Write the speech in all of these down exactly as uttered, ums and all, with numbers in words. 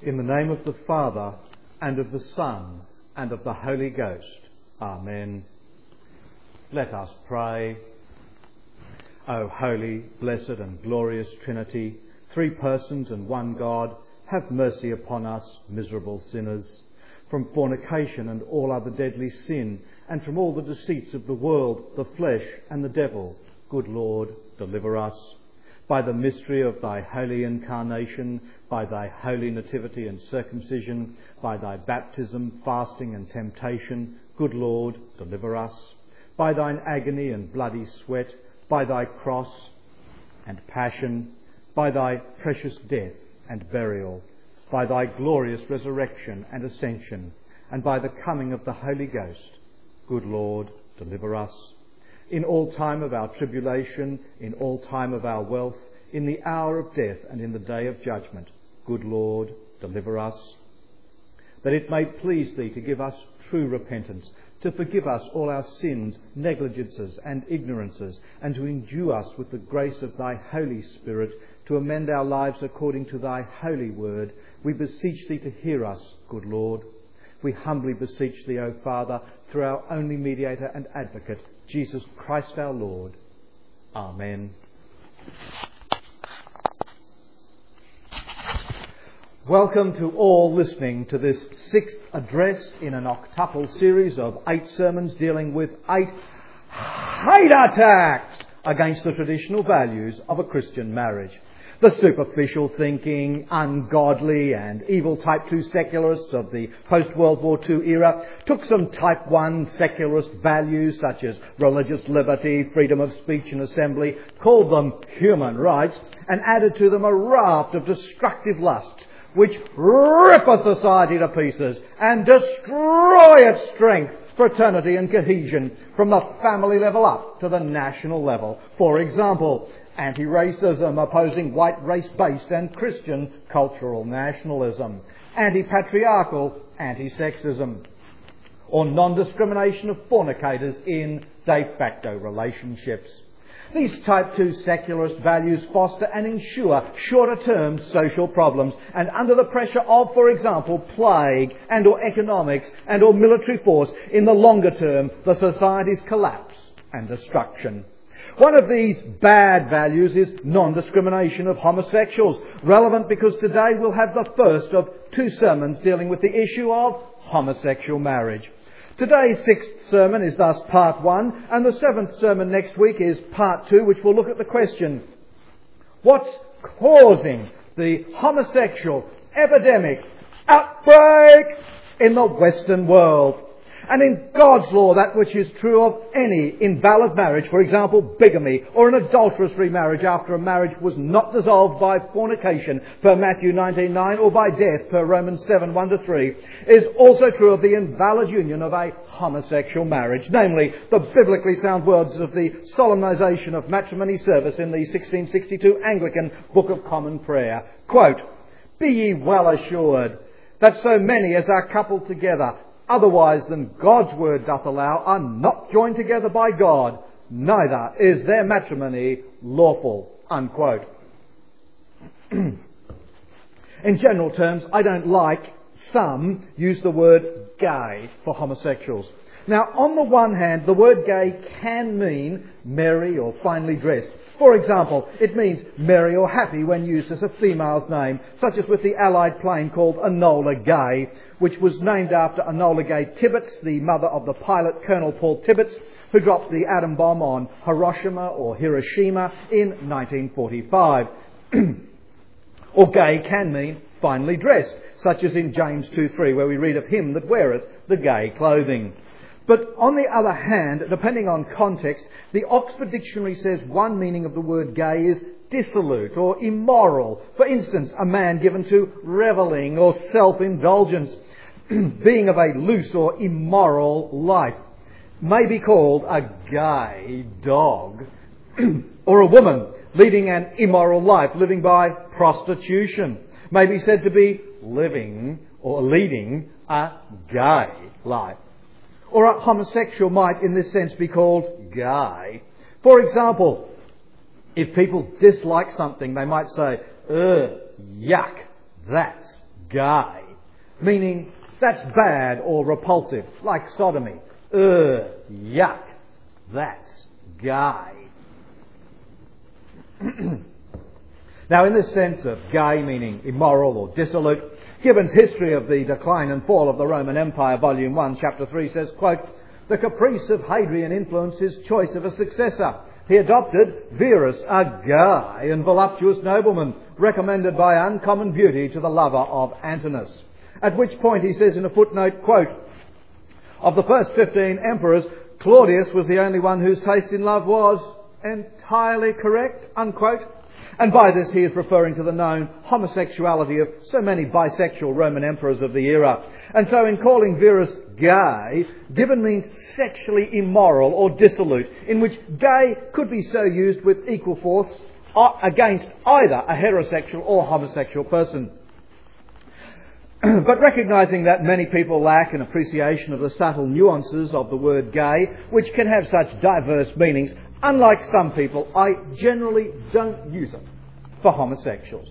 In the name of the Father, and of the Son, and of the Holy Ghost. Amen. Let us pray. O holy, blessed and glorious Trinity, three persons and one God, have mercy upon us, miserable sinners, from fornication and all other deadly sin, and from all the deceits of the world, the flesh and the devil. Good Lord, deliver us. By the mystery of thy holy incarnation, by thy holy nativity and circumcision, by thy baptism, fasting and temptation, good Lord, deliver us. By thine agony and bloody sweat, by thy cross and passion, by thy precious death and burial, by thy glorious resurrection and ascension, and by the coming of the Holy Ghost, good Lord, deliver us. In all time of our tribulation, in all time of our wealth, in the hour of death and in the day of judgment, good Lord, deliver us. That it may please thee to give us true repentance, to forgive us all our sins, negligences and ignorances, and to endue us with the grace of thy Holy Spirit, to amend our lives according to thy holy word, we beseech thee to hear us, good Lord. We humbly beseech thee, O Father, through our only mediator and advocate, Jesus Christ our Lord. Amen. Welcome to all listening to this sixth address in an octuple series of eight sermons dealing with eight hate attacks against the traditional values of a Christian marriage. The superficial thinking, ungodly and evil type two secularists of the post-World War Two era took some type one secularist values such as religious liberty, freedom of speech and assembly, called them human rights, and added to them a raft of destructive lusts which rip a society to pieces and destroy its strength, fraternity and cohesion from the family level up to the national level. For example, anti-racism opposing white race-based and Christian cultural nationalism, anti-patriarchal anti-sexism, or non-discrimination of fornicators in de facto relationships. These type two secularist values foster and ensure shorter-term social problems, and under the pressure of, for example, plague and or economics and or military force, in the longer term, the society's collapse and destruction. One of these bad values is non-discrimination of homosexuals, relevant because today we'll have the first of two sermons dealing with the issue of homosexual marriage. Today's sixth sermon is thus part one, and the seventh sermon next week is part two, which will look at the question, what's causing the homosexual epidemic outbreak in the Western world? And in God's law, that which is true of any invalid marriage, for example, bigamy, or an adulterous remarriage after a marriage was not dissolved by fornication, per Matthew nineteen nine, or by death, per Romans seven one to three, is also true of the invalid union of a homosexual marriage, namely the biblically sound words of the solemnization of matrimony service in the sixteen sixty-two Anglican Book of Common Prayer. Quote, "Be ye well assured that so many as are coupled together, otherwise than God's word doth allow, are not joined together by God, neither is their matrimony lawful." Unquote. In general terms, I don't like some use the word gay for homosexuals. Now, on the one hand, the word gay can mean merry or finely dressed. For example, it means merry or happy when used as a female's name, such as with the Allied plane called Enola Gay, which was named after Enola Gay Tibbets, the mother of the pilot Colonel Paul Tibbets, who dropped the atom bomb on Hiroshima or Hiroshima in nineteen forty-five. Or gay can mean finely dressed, such as in James two three, where we read of him that weareth the gay clothing. But on the other hand, depending on context, the Oxford Dictionary says one meaning of the word gay is dissolute or immoral. For instance, a man given to revelling or self-indulgence, being of a loose or immoral life, may be called a gay dog. Or a woman leading an immoral life, living by prostitution, may be said to be living or leading a gay life. Or a homosexual might, in this sense, be called gay. For example, if people dislike something, they might say, ugh, yuck, that's gay, meaning that's bad or repulsive, like sodomy. Ugh, yuck, that's gay. Now, in this sense of gay meaning immoral or dissolute, Gibbon's History of the Decline and Fall of the Roman Empire, Volume one, Chapter three says, quote, "The caprice of Hadrian influenced his choice of a successor. He adopted Verus, a gay and voluptuous nobleman, recommended by uncommon beauty to the lover of Antinous." At which point he says in a footnote, quote, "Of the first fifteen emperors, Claudius was the only one whose taste in love was entirely correct," unquote. And by this he is referring to the known homosexuality of so many bisexual Roman emperors of the era. And so in calling Verus gay, Gibbon means sexually immoral or dissolute, in which gay could be so used with equal force against either a heterosexual or homosexual person. But recognising that many people lack an appreciation of the subtle nuances of the word gay, which can have such diverse meanings, unlike some people, I generally don't use it for homosexuals.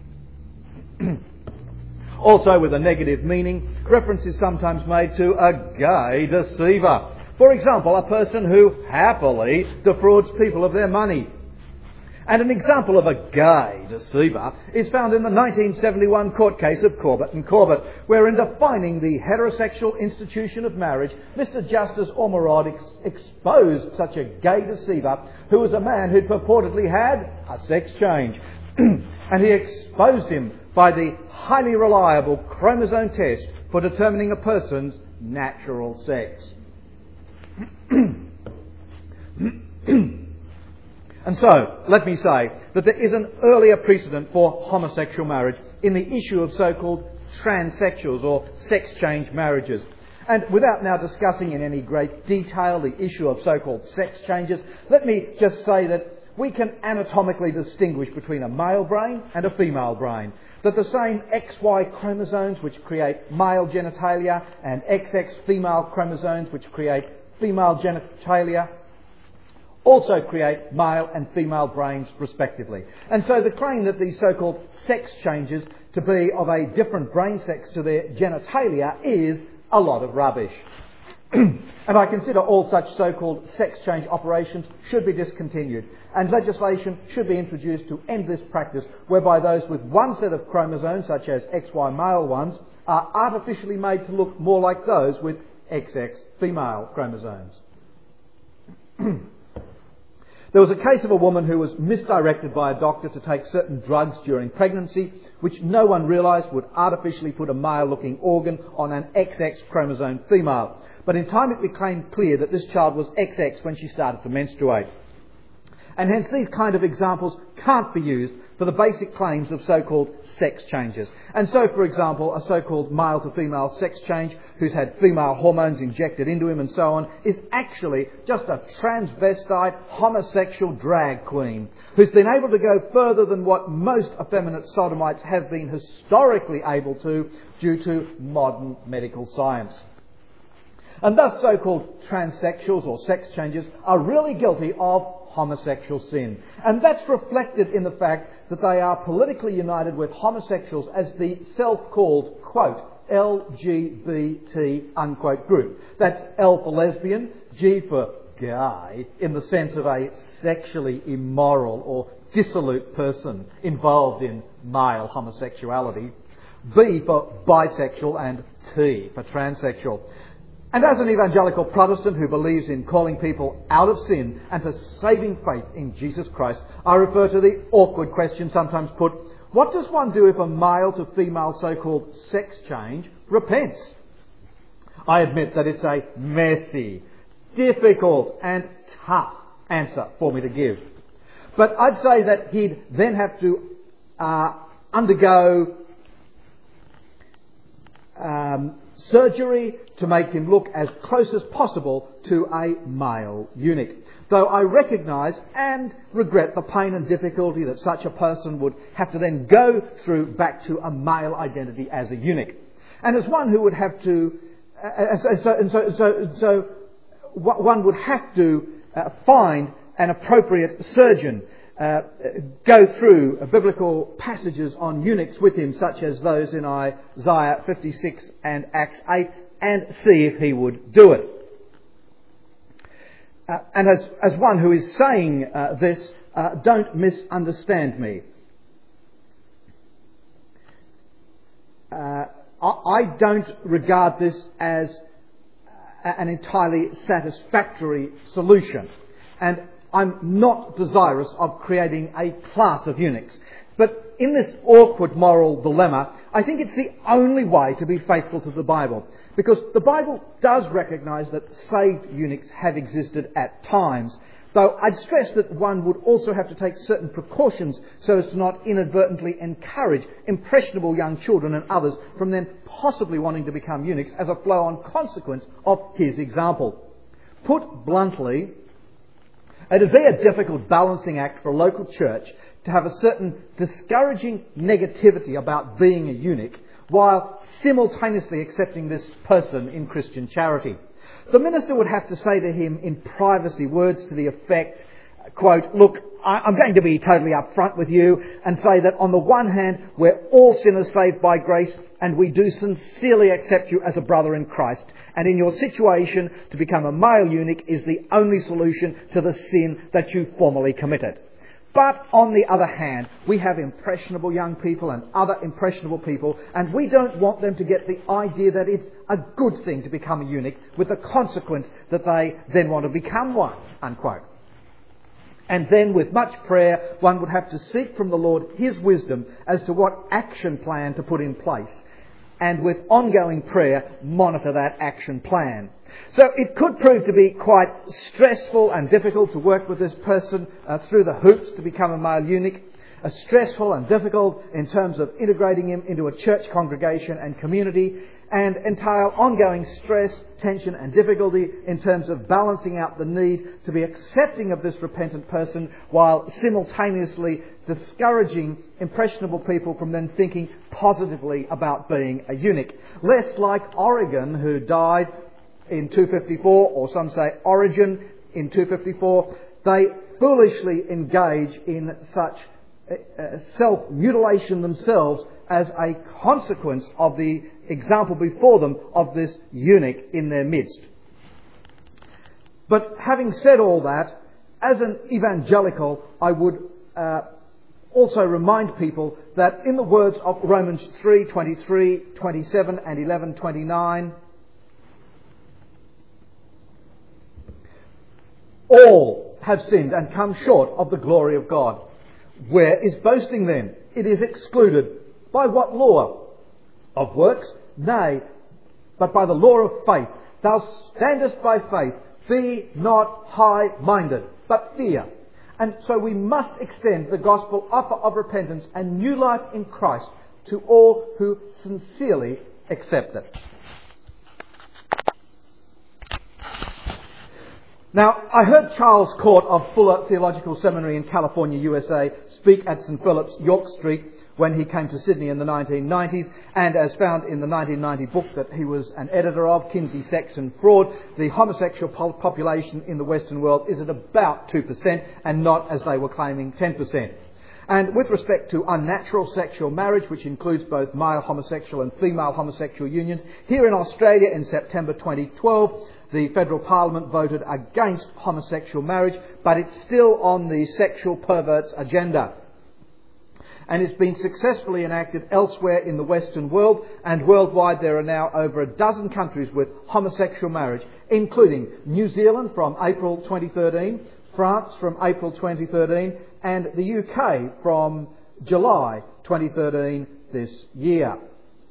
Also, with a negative meaning, reference is sometimes made to a gay deceiver. For example, a person who happily defrauds people of their money. And an example of a gay deceiver is found in the nineteen seventy-one court case of Corbett and Corbett, where in defining the heterosexual institution of marriage, Mister Justice Ormerod ex- exposed such a gay deceiver who was a man who'd purportedly had a sex change. And he exposed him by the highly reliable chromosome test for determining a person's natural sex. And so, let me say that there is an earlier precedent for homosexual marriage in the issue of so-called transsexuals or sex change marriages. And without now discussing in any great detail the issue of so-called sex changes, let me just say that we can anatomically distinguish between a male brain and a female brain. That the same X Y chromosomes which create male genitalia and X X female chromosomes which create female genitalia also create male and female brains respectively. And so the claim that these so-called sex changes to be of a different brain sex to their genitalia is a lot of rubbish. And I consider all such so-called sex change operations should be discontinued, and legislation should be introduced to end this practice whereby those with one set of chromosomes, such as X Y male ones, are artificially made to look more like those with X X female chromosomes. There was a case of a woman who was misdirected by a doctor to take certain drugs during pregnancy, which no one realised would artificially put a male-looking organ on an X X chromosome female. But in time it became clear that this child was X X when she started to menstruate. And hence these kind of examples can't be used for the basic claims of so-called sex changes. And so, for example, a so-called male to female sex change who's had female hormones injected into him and so on is actually just a transvestite homosexual drag queen who's been able to go further than what most effeminate sodomites have been historically able to due to modern medical science. And thus so-called transsexuals or sex changes are really guilty of homosexual sin. And that's reflected in the fact that they are politically united with homosexuals as the self-called, quote, L G B T, unquote, group. That's L for lesbian, G for gay, in the sense of a sexually immoral or dissolute person involved in male homosexuality, B for bisexual, and T for transsexual. And as an evangelical Protestant who believes in calling people out of sin and to saving faith in Jesus Christ, I refer to the awkward question sometimes put, what does one do if a male to female so-called sex change repents? I admit that it's a messy, difficult and tough answer for me to give. But I'd say that he'd then have to uh, undergo um, surgery to make him look as close as possible to a male eunuch. Though I recognise and regret the pain and difficulty that such a person would have to then go through back to a male identity as a eunuch. And as one who would have to, uh, and so, and so, so, so one would have to uh, find an appropriate surgeon uh, go through uh, biblical passages on eunuchs with him, such as those in Isaiah fifty-six and Acts eight, and see if he would do it. Uh, and as, as one who is saying uh, this, uh, don't misunderstand me. Uh, I, I don't regard this as an entirely satisfactory solution. And I'm not desirous of creating a class of eunuchs. But in this awkward moral dilemma, I think it's the only way to be faithful to the Bible. Because the Bible does recognise that saved eunuchs have existed at times. Though I'd stress that one would also have to take certain precautions so as to not inadvertently encourage impressionable young children and others from then possibly wanting to become eunuchs as a flow-on consequence of his example. Put bluntly, it would be a difficult balancing act for a local church to have a certain discouraging negativity about being a eunuch while simultaneously accepting this person in Christian charity. The minister would have to say to him in privacy words to the effect, quote, look, I'm going to be totally upfront with you and say that on the one hand, we're all sinners saved by grace and we do sincerely accept you as a brother in Christ. And in your situation, to become a male eunuch is the only solution to the sin that you formerly committed. But on the other hand, we have impressionable young people and other impressionable people, and we don't want them to get the idea that it's a good thing to become a eunuch with the consequence that they then want to become one, unquote. And then with much prayer, one would have to seek from the Lord His wisdom as to what action plan to put in place. And with ongoing prayer, monitor that action plan. So it could prove to be quite stressful and difficult to work with this person uh, through the hoops to become a male eunuch. Uh, stressful and difficult in terms of integrating him into a church congregation and community, and entail ongoing stress, tension and difficulty in terms of balancing out the need to be accepting of this repentant person while simultaneously discouraging impressionable people from then thinking positively about being a eunuch. Lest like Origen, who died in two fifty-four, or some say Origen in two fifty-four, they foolishly engage in such uh, self-mutilation themselves as a consequence of the example before them of this eunuch in their midst. But having said all that, as an evangelical, I would uh, also remind people that in the words of Romans three twenty-three, twenty-seven and eleven twenty-nine, all have sinned and come short of the glory of God. Where is boasting then? It is excluded. By what law? Of works? Nay, but by the law of faith. Thou standest by faith. Be not high-minded, but fear. And so we must extend the gospel offer of repentance and new life in Christ to all who sincerely accept it. Now, I heard Charles Court of Fuller Theological Seminary in California, U S A, speak at Saint Philip's, York Street, when he came to Sydney in the nineteen nineties, and as found in the nineteen ninety book that he was an editor of, Kinsey, Sex and Fraud, the homosexual population in the Western world is at about two percent, and not, as they were claiming, ten percent. And with respect to unnatural sexual marriage, which includes both male homosexual and female homosexual unions, here in Australia in September twenty twelve, the Federal Parliament voted against homosexual marriage, but it's still on the sexual perverts agenda. And it's been successfully enacted elsewhere in the Western world, and worldwide there are now over a dozen countries with homosexual marriage, including New Zealand from April twenty thirteen, France from April twenty thirteen, and the U K from July twenty thirteen this year.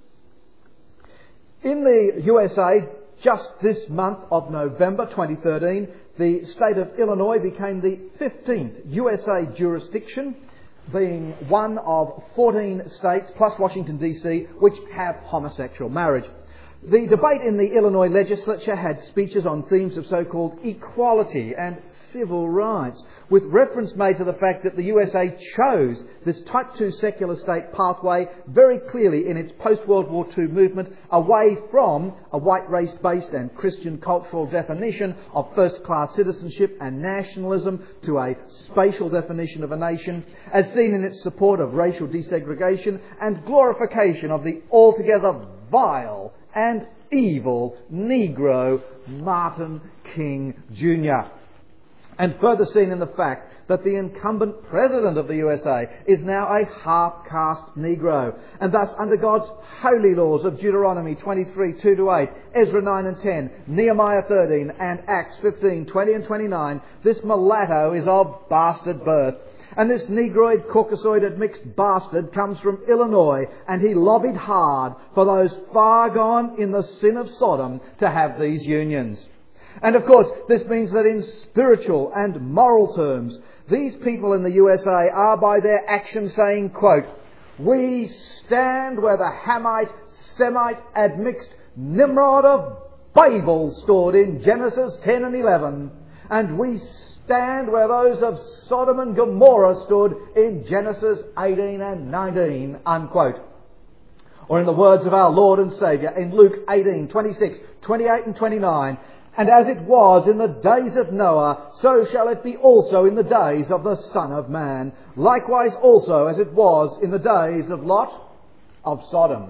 In the U S A, just this month of November twenty thirteen, the state of Illinois became the fifteenth U S A jurisdiction, being one of fourteen states, plus Washington D C, which have homosexual marriage. The debate in the Illinois legislature had speeches on themes of so-called equality and civil rights, with reference made to the fact that the U S A chose this Type two secular state pathway very clearly in its post-World War Two movement away from a white race-based and Christian cultural definition of first-class citizenship and nationalism to a spatial definition of a nation, as seen in its support of racial desegregation and glorification of the altogether vile and evil Negro Martin King Junior And further seen in the fact that the incumbent President of the U S A is now a half-caste Negro, and thus under God's holy laws of Deuteronomy twenty-three, two to eight, Ezra nine and ten, Nehemiah thirteen and Acts fifteen, twenty and twenty-nine, this mulatto is of bastard birth. And this Negroid, Caucasoid mixed bastard comes from Illinois, and he lobbied hard for those far gone in the sin of Sodom to have these unions. And of course, this means that in spiritual and moral terms, these people in the U S A are by their actions saying, quote, "We stand where the Hamite, Semite, admixed Nimrod of Babel stood in Genesis ten and eleven, and we stand where those of Sodom and Gomorrah stood in Genesis eighteen and nineteen, unquote." Or in the words of our Lord and Saviour in Luke eighteen, twenty-six, twenty-eight and twenty-nine, "And as it was in the days of Noah, so shall it be also in the days of the Son of Man. Likewise also as it was in the days of Lot of Sodom."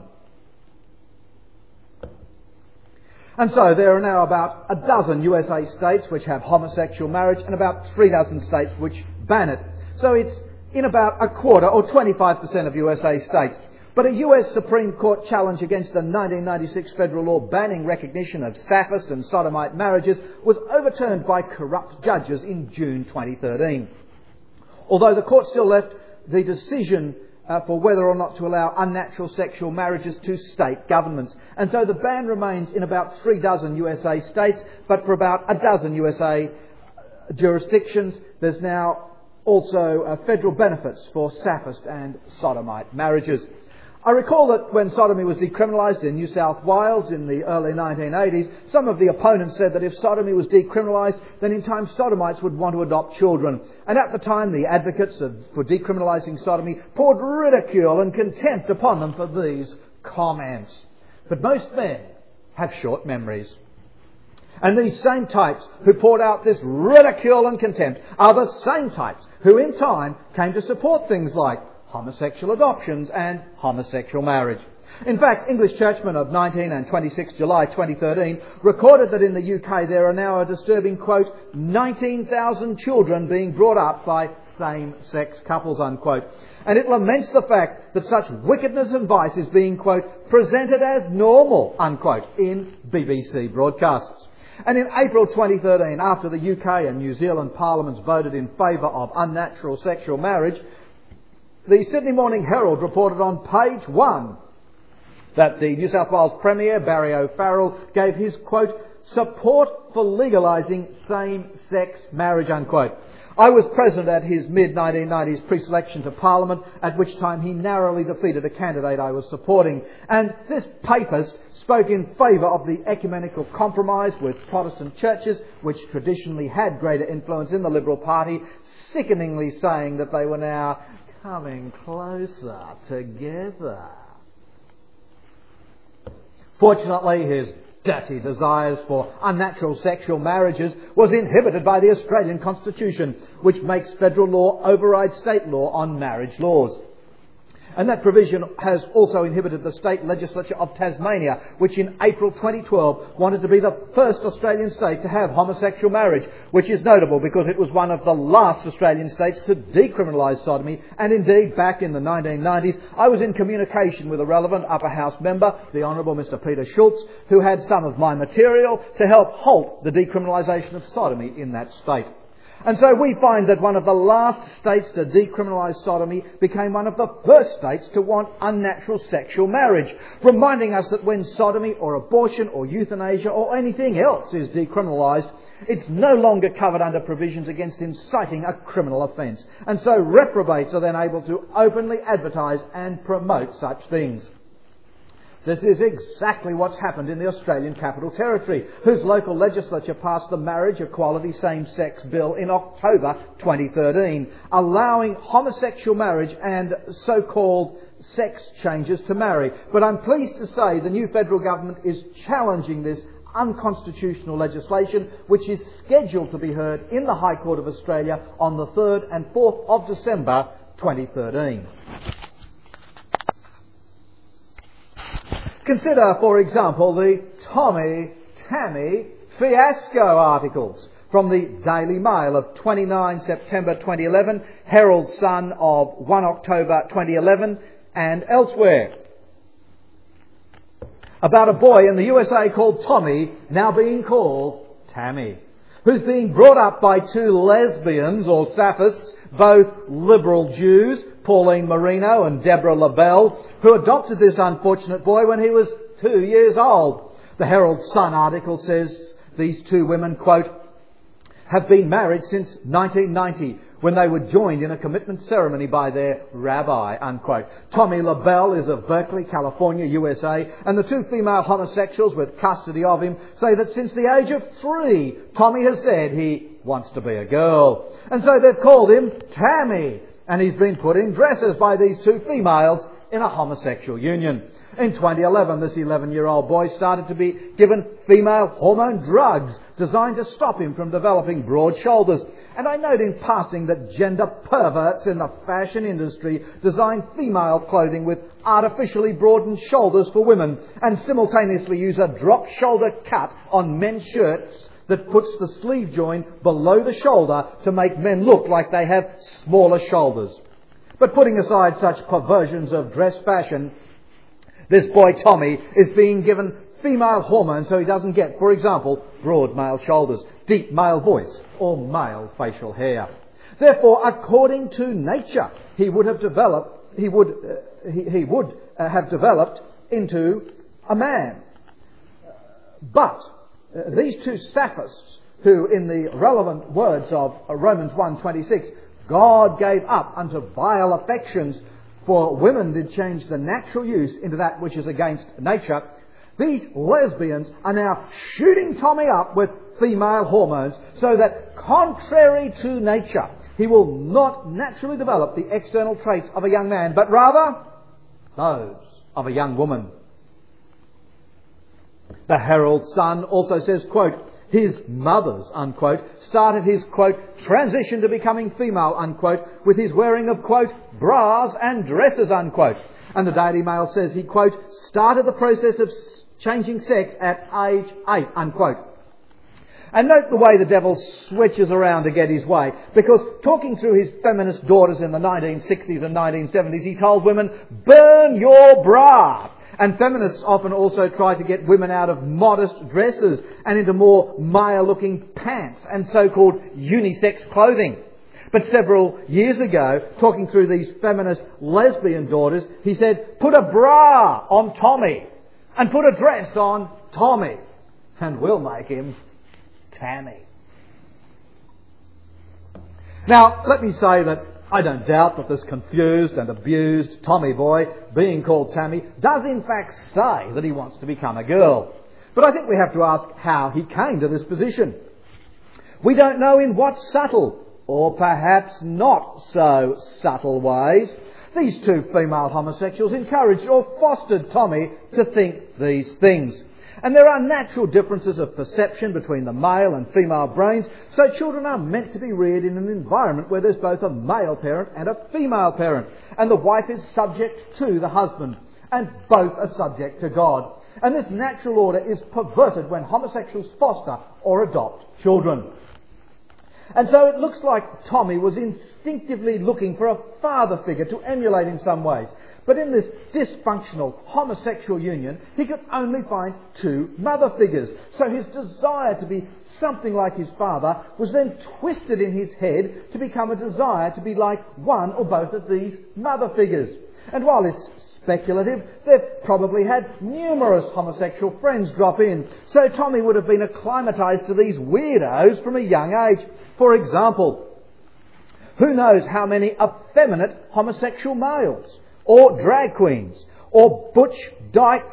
And so there are now about a dozen U S A states which have homosexual marriage and about three dozen states which ban it. So it's in about a quarter or twenty-five percent of U S A states. But a U S Supreme Court challenge against the nineteen ninety-six federal law banning recognition of Sapphist and Sodomite marriages was overturned by corrupt judges in June twenty thirteen. Although the court still left the decision uh, for whether or not to allow unnatural sexual marriages to state governments. And so the ban remains in about three dozen U S A states, but for about a dozen U S A jurisdictions, there's now also uh, federal benefits for Sapphist and Sodomite marriages. I recall that when sodomy was decriminalised in New South Wales in the early nineteen eighties, some of the opponents said that if sodomy was decriminalised, then in time sodomites would want to adopt children. And at the time, the advocates of, for decriminalising sodomy poured ridicule and contempt upon them for these comments. But most men have short memories. And these same types who poured out this ridicule and contempt are the same types who in time came to support things like homosexual adoptions and homosexual marriage. In fact, English churchmen of nineteen and twenty-sixth July twenty thirteen recorded that in the U K there are now a disturbing, quote, nineteen thousand children being brought up by same-sex couples, unquote. And it laments the fact that such wickedness and vice is being, quote, presented as normal, unquote, in B B C broadcasts. And in April twenty thirteen, after the U K and New Zealand parliaments voted in favour of unnatural sexual marriage, the Sydney Morning Herald reported on page one that the New South Wales Premier, Barry O'Farrell, gave his, quote, support for legalising same-sex marriage, unquote. I was present at his mid nineteen nineties pre-selection to Parliament, at which time he narrowly defeated a candidate I was supporting. And this papist spoke in favour of the ecumenical compromise with Protestant churches, which traditionally had greater influence in the Liberal Party, sickeningly saying that they were now coming closer together. Fortunately, his dirty desires for unnatural sexual marriages was inhibited by the Australian Constitution, which makes federal law override state law on marriage laws. And that provision has also inhibited the state legislature of Tasmania, which in April twenty twelve wanted to be the first Australian state to have homosexual marriage, which is notable because it was one of the last Australian states to decriminalise sodomy. And indeed, back in the nineteen nineties, I was in communication with a relevant upper house member, the Honourable Mister Peter Schultz, who had some of my material to help halt the decriminalisation of sodomy in that state. And so we find that one of the last states to decriminalise sodomy became one of the first states to want unnatural sexual marriage, reminding us that when sodomy or abortion or euthanasia or anything else is decriminalised, it's no longer covered under provisions against inciting a criminal offence. And so reprobates are then able to openly advertise and promote such things. This is exactly what's happened in the Australian Capital Territory, whose local legislature passed the Marriage Equality Same-Sex Bill in October twenty thirteen, allowing homosexual marriage and so-called sex changes to marry. But I'm pleased to say the new federal government is challenging this unconstitutional legislation, which is scheduled to be heard in the High Court of Australia on the third and fourth of December twenty thirteen. Consider, for example, the Tommy Tammy fiasco articles from the Daily Mail of twenty-ninth September twenty eleven, Herald Sun of first October twenty eleven, and elsewhere, about a boy in the U S A called Tommy, now being called Tammy, who's being brought up by two lesbians or saphists, both liberal Jews, Pauline Marino and Deborah LaBelle, who adopted this unfortunate boy when he was two years old. The Herald Sun article says these two women, quote, have been married since nineteen ninety, when they were joined in a commitment ceremony by their rabbi, unquote. Tommy LaBelle is of Berkeley, California, U S A, and the two female homosexuals with custody of him say that since the age of three, Tommy has said he wants to be a girl. And so they've called him Tammy, and he's been put in dresses by these two females in a homosexual union. In twenty eleven, this eleven-year-old boy started to be given female hormone drugs designed to stop him from developing broad shoulders. And I note in passing that gender perverts in the fashion industry design female clothing with artificially broadened shoulders for women and simultaneously use a drop shoulder cut on men's shirts that puts the sleeve join below the shoulder to make men look like they have smaller shoulders. But putting aside such perversions of dress fashion, this boy Tommy is being given female hormones so he doesn't get, for example, broad male shoulders, deep male voice, or male facial hair. Therefore, according to nature, he would have developed, he would, uh, he, he would uh, have developed into a man. But uh, these two saphists, who, in the relevant words of Romans one twenty-six, God gave up unto vile affections, for women did change the natural use into that which is against nature. These lesbians are now shooting Tommy up with female hormones so that, contrary to nature, he will not naturally develop the external traits of a young man, but rather those of a young woman. The Herald Sun also says, quote, his mothers, unquote, started his, quote, transition to becoming female, unquote, with his wearing of, quote, bras and dresses, unquote. And the Daily Mail says he, quote, started the process of changing sex at age eight, unquote. And note the way the devil switches around to get his way, because talking through his feminist daughters in the nineteen sixties and nineteen seventies, he told women, burn your bra. And feminists often also try to get women out of modest dresses and into more male-looking pants and so-called unisex clothing. But several years ago, talking through these feminist lesbian daughters, he said, put a bra on Tommy and put a dress on Tommy, and we'll make him Tammy. Now, let me say that I don't doubt that this confused and abused Tommy boy, being called Tammy, does in fact say that he wants to become a girl. But I think we have to ask how he came to this position. We don't know in what subtle, or perhaps not so subtle ways, these two female homosexuals encouraged or fostered Tommy to think these things. And there are natural differences of perception between the male and female brains, so children are meant to be reared in an environment where there's both a male parent and a female parent, and the wife is subject to the husband, and both are subject to God. And this natural order is perverted when homosexuals foster or adopt children. And so it looks like Tommy was instinctively looking for a father figure to emulate in some ways. But in this dysfunctional homosexual union, he could only find two mother figures. So his desire to be something like his father was then twisted in his head to become a desire to be like one or both of these mother figures. And while it's speculative, they've probably had numerous homosexual friends drop in. So Tommy would have been acclimatised to these weirdos from a young age. For example, who knows how many effeminate homosexual males, or drag queens, or butch dykes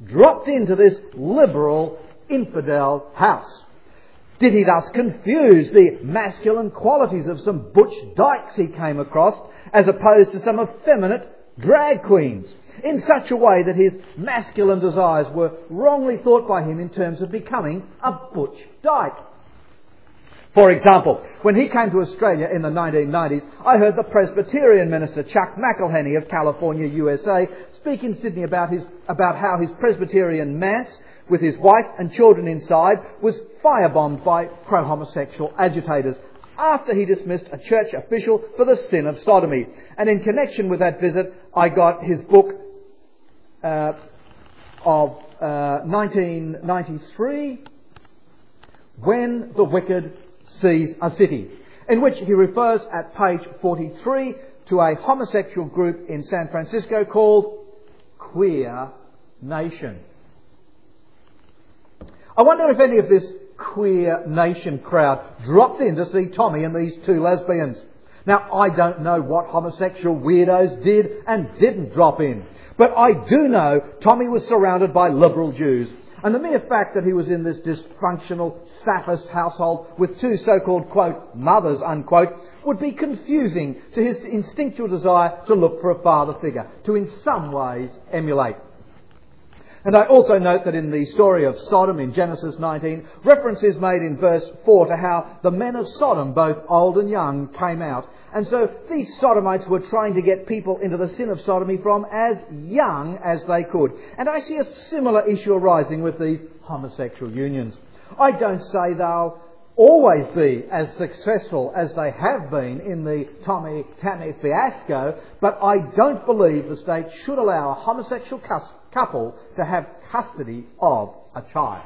dropped into this liberal infidel house? Did he thus confuse the masculine qualities of some butch dykes he came across as opposed to some effeminate drag queens in such a way that his masculine desires were wrongly thought by him in terms of becoming a butch dyke? For example, when he came to Australia in the nineteen nineties, I heard the Presbyterian minister Chuck McElhenney of California, U S A, speak in Sydney about his about how his Presbyterian Mass, with his wife and children inside, was firebombed by pro-homosexual agitators after he dismissed a church official for the sin of sodomy. And in connection with that visit, I got his book uh, of uh, nineteen ninety-three, When the Wicked Sees a City, in which he refers at page forty-three to a homosexual group in San Francisco called Queer Nation. I wonder if any of this Queer Nation crowd dropped in to see Tommy and these two lesbians. Now, I don't know what homosexual weirdos did and didn't drop in, but I do know Tommy was surrounded by liberal Jews. And the mere fact that he was in this dysfunctional Sappist household with two so-called, quote, mothers, unquote, would be confusing to his instinctual desire to look for a father figure, to in some ways emulate. And I also note that in the story of Sodom in Genesis nineteen, reference is made in verse four to how the men of Sodom, both old and young, came out. And so these Sodomites were trying to get people into the sin of sodomy from as young as they could. And I see a similar issue arising with these homosexual unions. I don't say they'll always be as successful as they have been in the Tommy Tammy fiasco, but I don't believe the state should allow a homosexual cus- couple to have custody of a child.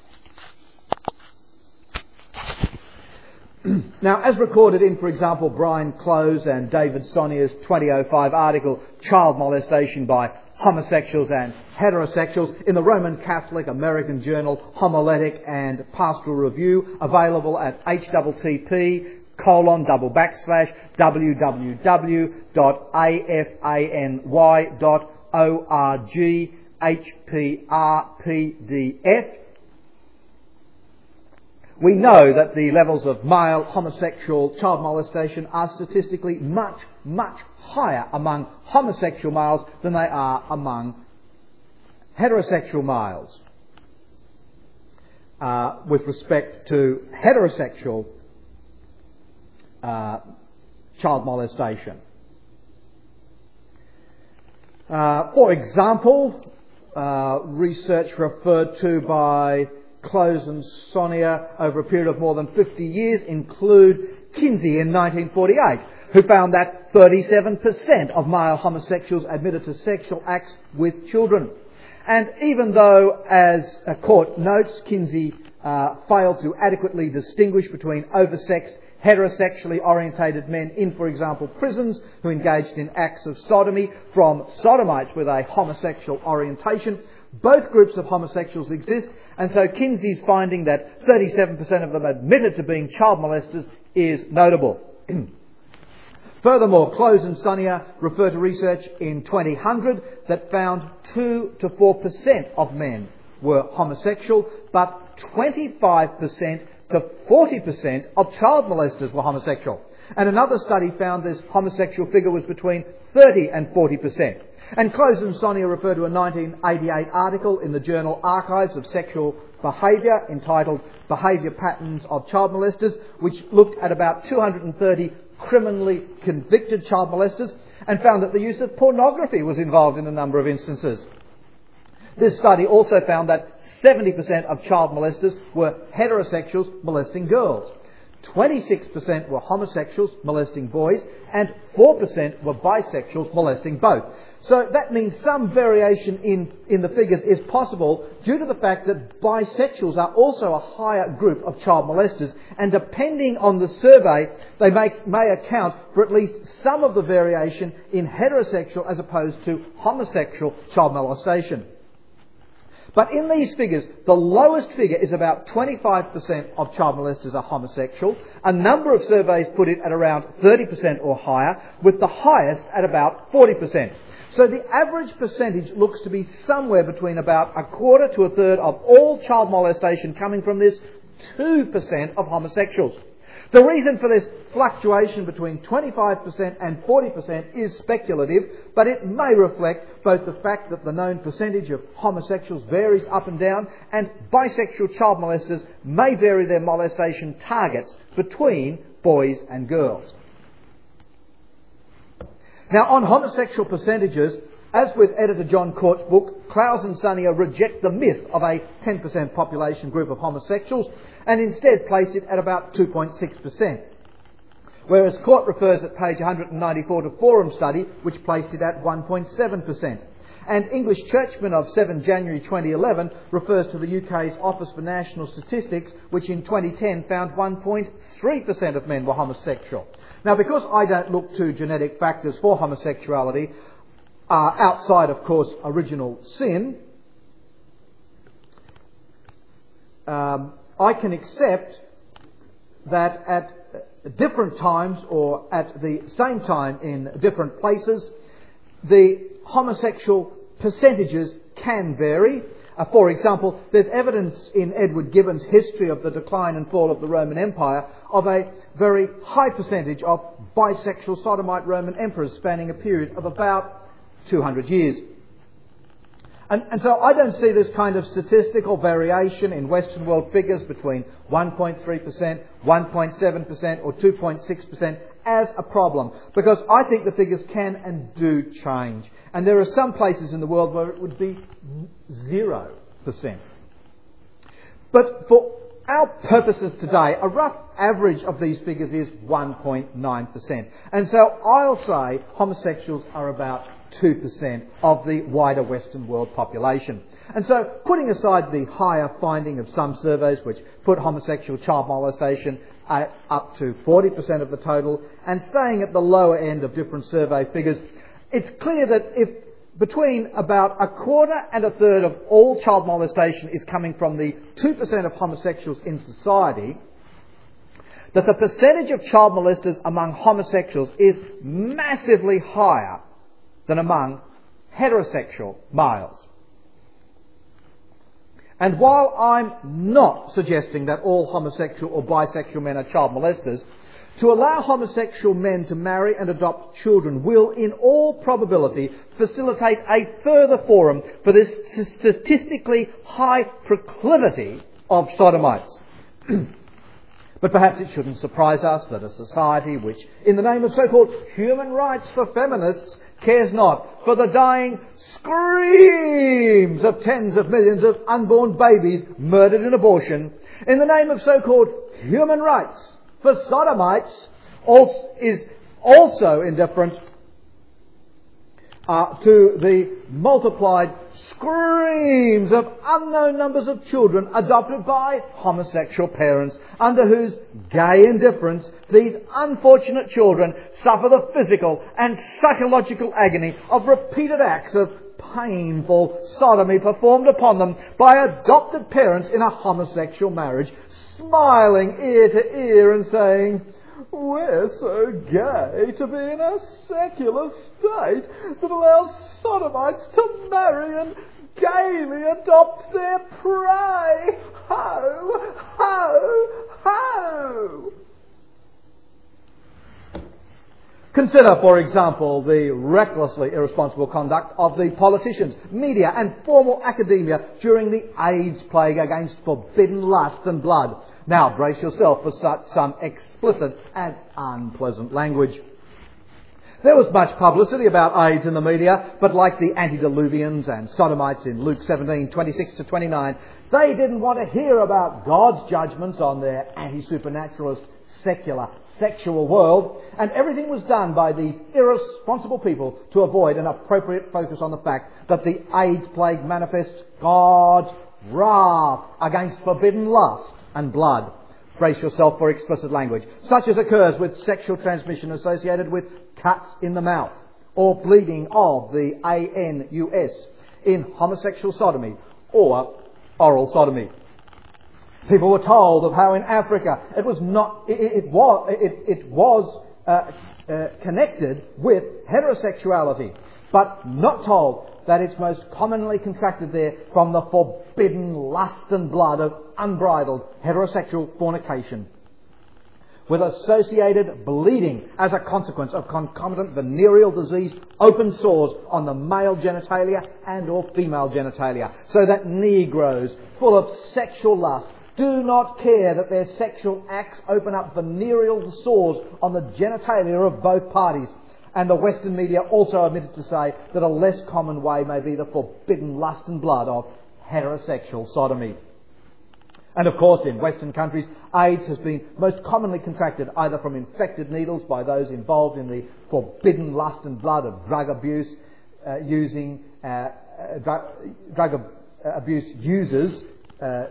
Now, as recorded in, for example, Brian Close and David Sonia's twenty oh five article, Child Molestation by Homosexuals and Heterosexuals, in the Roman Catholic American journal Homiletic and Pastoral Review, available at http colon double backslash www dot afany dot org hprpdf. We know that the levels of male homosexual child molestation are statistically much, much higher among homosexual males than they are among heterosexual males. Uh, with respect to heterosexual uh, child molestation. Uh, for example, uh, research referred to by Close and Sonia over a period of more than fifty years include Kinsey in nineteen forty-eight, who found that thirty-seven percent of male homosexuals admitted to sexual acts with children. And even though, as a court notes, Kinsey uh, failed to adequately distinguish between oversexed, heterosexually orientated men in, for example, prisons who engaged in acts of sodomy from sodomites with a homosexual orientation, both groups of homosexuals exist, and so Kinsey's finding that thirty-seven percent of them admitted to being child molesters is notable. Furthermore, Close and Sonia refer to research in twenty hundred that found two to four percent of men were homosexual, but twenty-five percent to forty percent of child molesters were homosexual. And another study found this homosexual figure was between thirty and forty percent. And Close and Sonia refer to a nineteen eighty-eight article in the journal Archives of Sexual Behaviour entitled Behaviour Patterns of Child Molesters, which looked at about two hundred thirty criminally convicted child molesters and found that the use of pornography was involved in a number of instances. This study also found that seventy percent of child molesters were heterosexuals molesting girls, twenty-six percent were homosexuals molesting boys, and four percent were bisexuals molesting both. So that means some variation in, in the figures is possible due to the fact that bisexuals are also a higher group of child molesters, and depending on the survey, they may, may account for at least some of the variation in heterosexual as opposed to homosexual child molestation. But in these figures, the lowest figure is about twenty-five percent of child molesters are homosexual. A number of surveys put it at around thirty percent or higher, with the highest at about forty percent. So the average percentage looks to be somewhere between about a quarter to a third of all child molestation coming from this two percent of homosexuals. The reason for this fluctuation between twenty-five percent and forty percent is speculative, but it may reflect both the fact that the known percentage of homosexuals varies up and down, and bisexual child molesters may vary their molestation targets between boys and girls. Now, on homosexual percentages, as with editor John Court's book, Clowes and Sunier reject the myth of a ten percent population group of homosexuals and instead place it at about two point six percent. Whereas Court refers at page one hundred ninety-four to Forum Study, which placed it at one point seven percent. And English Churchman of seventh of January twenty eleven refers to the U K's Office for National Statistics, which in twenty ten found one point three percent of men were homosexual. Now, because I don't look to genetic factors for homosexuality, uh, outside, of course, original sin, um, I can accept that at different times or at the same time in different places, the homosexual percentages can vary. Uh, for example, there's evidence in Edward Gibbon's History of the Decline and Fall of the Roman Empire of a very high percentage of bisexual sodomite Roman emperors spanning a period of about two hundred years. And, and so I don't see this kind of statistical variation in Western world figures between one point three percent, one point seven percent or two point six percent as a problem, because I think the figures can and do change. And there are some places in the world where it would be zero percent. But for our purposes today, a rough average of these figures is one point nine percent. And so I'll say homosexuals are about two percent of the wider Western world population. And so, putting aside the higher finding of some surveys which put homosexual child molestation at up to forty percent of the total, and staying at the lower end of different survey figures, it's clear that if between about a quarter and a third of all child molestation is coming from the two percent of homosexuals in society, that the percentage of child molesters among homosexuals is massively higher than among heterosexual males. And while I'm not suggesting that all homosexual or bisexual men are child molesters, to allow homosexual men to marry and adopt children will, in all probability, facilitate a further forum for this statistically high proclivity of sodomites. But perhaps it shouldn't surprise us that a society which, in the name of so-called human rights for feminists, cares not for the dying screams of tens of millions of unborn babies murdered in abortion, in the name of so-called human rights for sodomites, also, is also indifferent uh, to the multiplied screams of unknown numbers of children adopted by homosexual parents, under whose gay indifference these unfortunate children suffer the physical and psychological agony of repeated acts of painful sodomy performed upon them by adopted parents in a homosexual marriage, smiling ear to ear and saying, "We're so gay to be in a secular state that allows sodomites to marry and gaily adopt their prey. Ho, ho, ho!" Consider, for example, the recklessly irresponsible conduct of the politicians, media and formal academia during the AIDS plague against forbidden lust and blood. Now brace yourself for such some explicit and unpleasant language. There was much publicity about AIDS in the media, but like the antediluvians and sodomites in Luke seventeen, twenty-six to twenty-nine, they didn't want to hear about God's judgments on their anti-supernaturalist, secular, sexual world, and everything was done by these irresponsible people to avoid an appropriate focus on the fact that the AIDS plague manifests God's wrath against forbidden lust and blood. Brace yourself for explicit language, such as occurs with sexual transmission associated with cuts in the mouth or bleeding of the anus in homosexual sodomy or oral sodomy. People were told of how in Africa it was not, it, it was, it, it was uh, uh, connected with heterosexuality. but not told that it's most commonly contracted there from the forbidden lust and blood of unbridled heterosexual fornication, with associated bleeding as a consequence of concomitant venereal disease, open sores on the male genitalia and or female genitalia, so that Negroes full of sexual lust do not care that their sexual acts open up venereal sores on the genitalia of both parties. And the Western media also omitted to say that a less common way may be the forbidden lust and blood of heterosexual sodomy. And of course, in Western countries, AIDS has been most commonly contracted either from infected needles by those involved in the forbidden lust and blood of drug abuse, uh, using uh, uh, drug, drug ab- abuse users uh,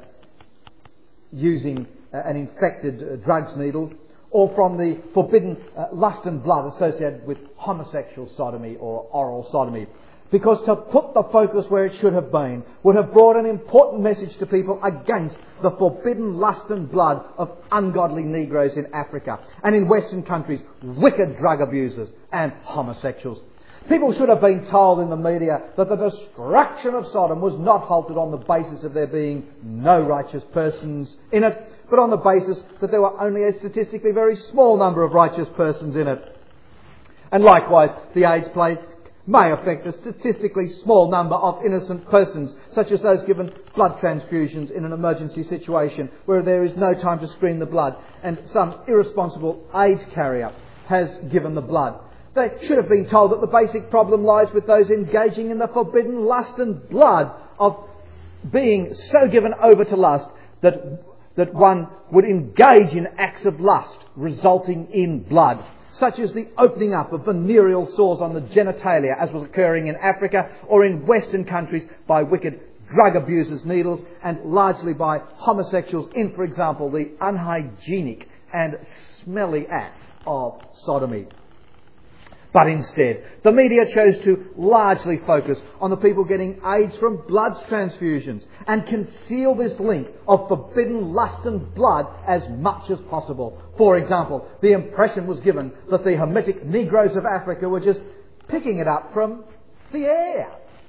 using uh, an infected uh, drugs needle, or from the forbidden uh, lust and blood associated with homosexual sodomy or oral sodomy. Because to put the focus where it should have been would have brought an important message to people against the forbidden lust and blood of ungodly Negroes in Africa and in Western countries, wicked drug abusers and homosexuals. People should have been told in the media that the destruction of Sodom was not halted on the basis of there being no righteous persons in it, but on the basis that there were only a statistically very small number of righteous persons in it. And likewise, the AIDS plague may affect a statistically small number of innocent persons, such as those given blood transfusions in an emergency situation where there is no time to screen the blood and some irresponsible AIDS carrier has given the blood. They should have been told that the basic problem lies with those engaging in the forbidden lust and blood of being so given over to lust that, that one would engage in acts of lust resulting in blood, such as the opening up of venereal sores on the genitalia, as was occurring in Africa or in Western countries by wicked drug abusers' needles, and largely by homosexuals in, for example, the unhygienic and smelly act of sodomy. But instead, the media chose to largely focus on the people getting AIDS from blood transfusions and conceal this link of forbidden lust and blood as much as possible. For example, the impression was given that the Hamitic Negroes of Africa were just picking it up from the air.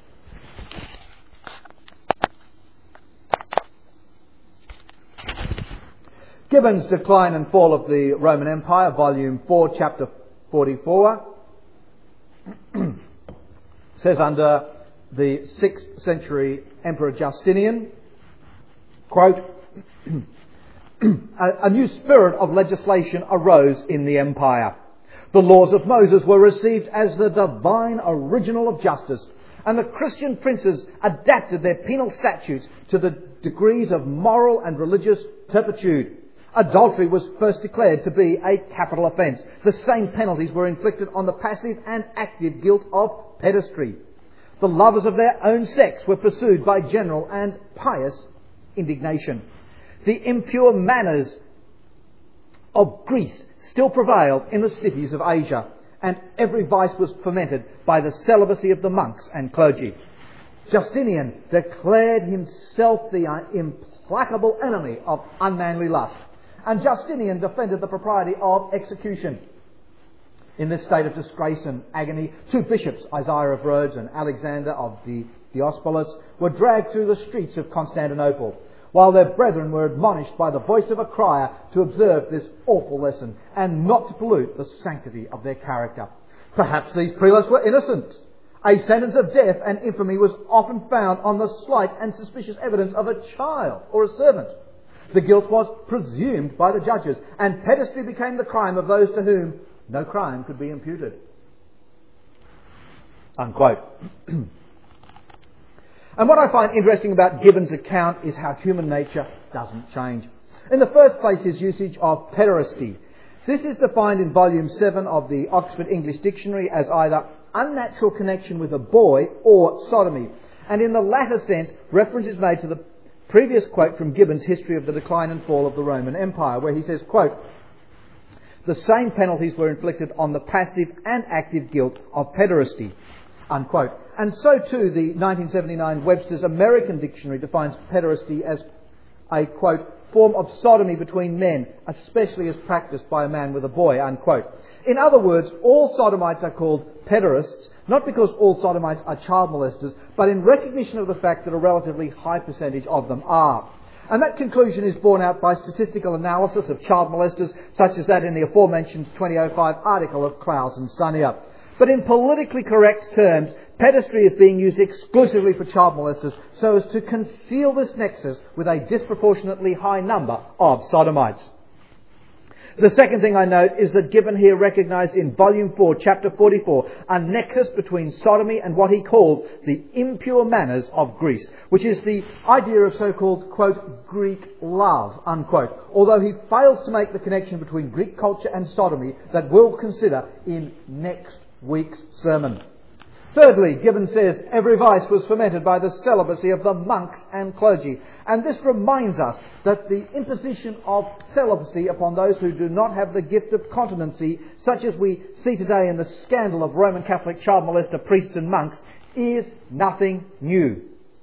Gibbon's Decline and Fall of the Roman Empire, Volume four, Chapter forty-four, says under the sixth century Emperor Justinian, quote, a new spirit of legislation arose in the empire. The laws of Moses were received as the divine original of justice, and the Christian princes adapted their penal statutes to the degrees of moral and religious turpitude. Adultery was first declared to be a capital offence. The same penalties were inflicted on the passive and active guilt of pederasty. The lovers of their own sex were pursued by general and pious indignation. The impure manners of Greece still prevailed in the cities of Asia, and every vice was fomented by the celibacy of the monks and clergy. Justinian declared himself the implacable enemy of unmanly lust, and Justinian defended the propriety of execution. In this state of disgrace and agony, two bishops, Isaiah of Rhodes and Alexander of Di- Diospolis, were dragged through the streets of Constantinople, while their brethren were admonished by the voice of a crier to observe this awful lesson and not to pollute the sanctity of their character. Perhaps these prelates were innocent. A sentence of death and infamy was often found on the slight and suspicious evidence of a child or a servant. The guilt was presumed by the judges, and pederasty became the crime of those to whom no crime could be imputed. Unquote. And what I find interesting about Gibbon's account is how human nature doesn't change. In the first place, his usage of pederasty. This is defined in Volume seven of the Oxford English Dictionary as either unnatural connection with a boy or sodomy. And in the latter sense, reference is made to the previous quote from Gibbon's History of the Decline and Fall of the Roman Empire, where he says, quote, the same penalties were inflicted on the passive and active guilt of pederasty, unquote. And so too the nineteen seventy-nine Webster's American Dictionary defines pederasty as a, quote, form of sodomy between men, especially as practiced by a man with a boy, unquote. In other words, all sodomites are called pederasts, not because all sodomites are child molesters, but in recognition of the fact that a relatively high percentage of them are. And that conclusion is borne out by statistical analysis of child molesters, such as that in the aforementioned twenty oh five article of Clowes and Sunnier. But in politically correct terms, pedestry is being used exclusively for child molesters so as to conceal this nexus with a disproportionately high number of sodomites. The second thing I note is that Gibbon here recognised in Volume four, Chapter forty-four, a nexus between sodomy and what he calls the impure manners of Greece, which is the idea of so-called, quote, Greek love, unquote, although he fails to make the connection between Greek culture and sodomy that we'll consider in next week's sermon. Thirdly, Gibbon says every vice was fomented by the celibacy of the monks and clergy. And this reminds us that the imposition of celibacy upon those who do not have the gift of continency, such as we see today in the scandal of Roman Catholic child molester priests and monks, is nothing new.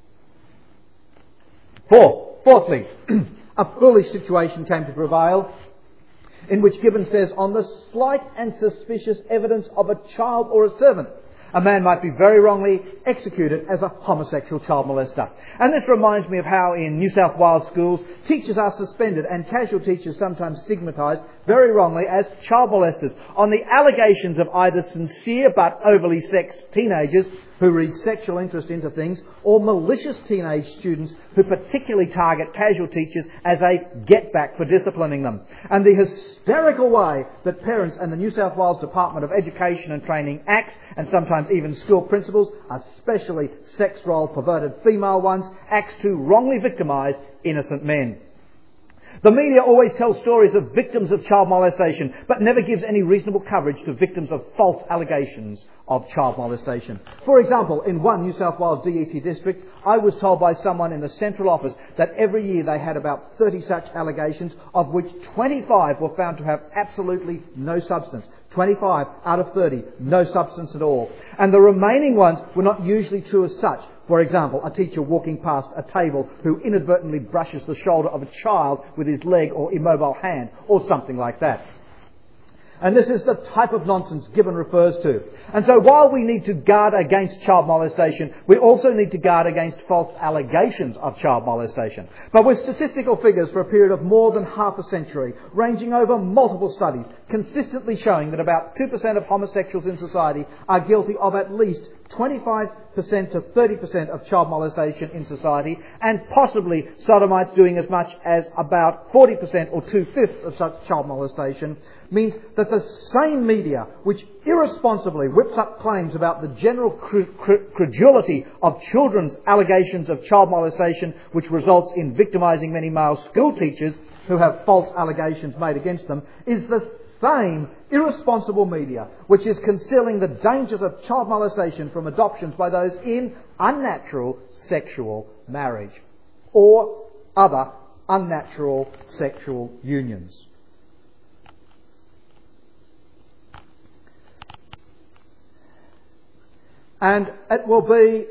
Four, fourthly, a foolish situation came to prevail, in which Gibbon says, on the slight and suspicious evidence of a child or a servant, a man might be very wrongly executed as a homosexual child molester. And this reminds me of how in New South Wales schools, teachers are suspended and casual teachers sometimes stigmatised very wrongly as child molesters on the allegations of either sincere but overly sexed teenagers who read sexual interest into things, or malicious teenage students who particularly target casual teachers as a get-back for disciplining them. And the hysterical way that parents and the New South Wales Department of Education and Training acts, and sometimes even school principals, especially sex-role perverted female ones, acts to wrongly victimise innocent men. The media always tells stories of victims of child molestation, but never gives any reasonable coverage to victims of false allegations of child molestation. For example, in one New South Wales D E T district, I was told by someone in the central office that every year they had about thirty such allegations, of which twenty-five were found to have absolutely no substance. twenty-five out of thirty, no substance at all. And the remaining ones were not usually true as such. For example, a teacher walking past a table who inadvertently brushes the shoulder of a child with his leg or immobile hand, or something like that. And this is the type of nonsense Gibbon refers to. And so while we need to guard against child molestation, we also need to guard against false allegations of child molestation. But with statistical figures for a period of more than half a century, ranging over multiple studies, consistently showing that about two percent of homosexuals in society are guilty of at least twenty-five percent to thirty percent of child molestation in society, and possibly sodomites doing as much as about forty percent or two-fifths of such child molestation, means that the same media which irresponsibly whips up claims about the general credulity of children's allegations of child molestation, which results in victimising many male school teachers who have false allegations made against them, is the same irresponsible media which is concealing the dangers of child molestation from adoptions by those in unnatural sexual marriage or other unnatural sexual unions. And it will be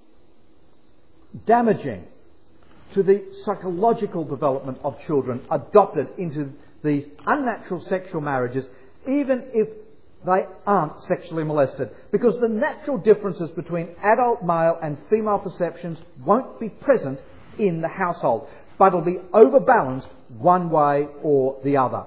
damaging to the psychological development of children adopted into these unnatural sexual marriages, even if they aren't sexually molested, because the natural differences between adult male and female perceptions won't be present in the household, but will be overbalanced one way or the other.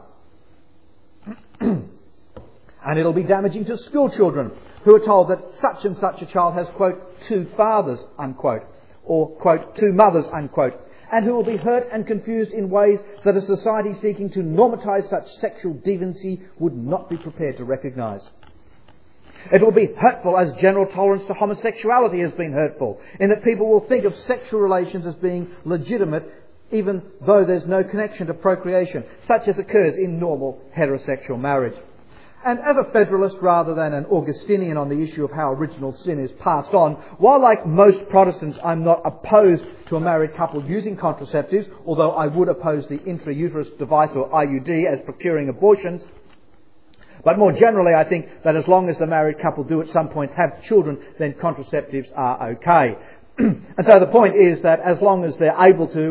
And it'll be damaging to school children who are told that such and such a child has, quote, two fathers, unquote, or, quote, two mothers, unquote, and who will be hurt and confused in ways that a society seeking to normatise such sexual deviancy would not be prepared to recognise. It will be hurtful as general tolerance to homosexuality has been hurtful, in that people will think of sexual relations as being legitimate even though there's no connection to procreation, such as occurs in normal heterosexual marriage. And as a federalist rather than an Augustinian on the issue of how original sin is passed on, while like most Protestants I'm not opposed to a married couple using contraceptives, although I would oppose the intrauterine device or I U D as procuring abortions, but more generally I think that as long as the married couple do at some point have children, then contraceptives are okay. And so the point is that as long as they're able to,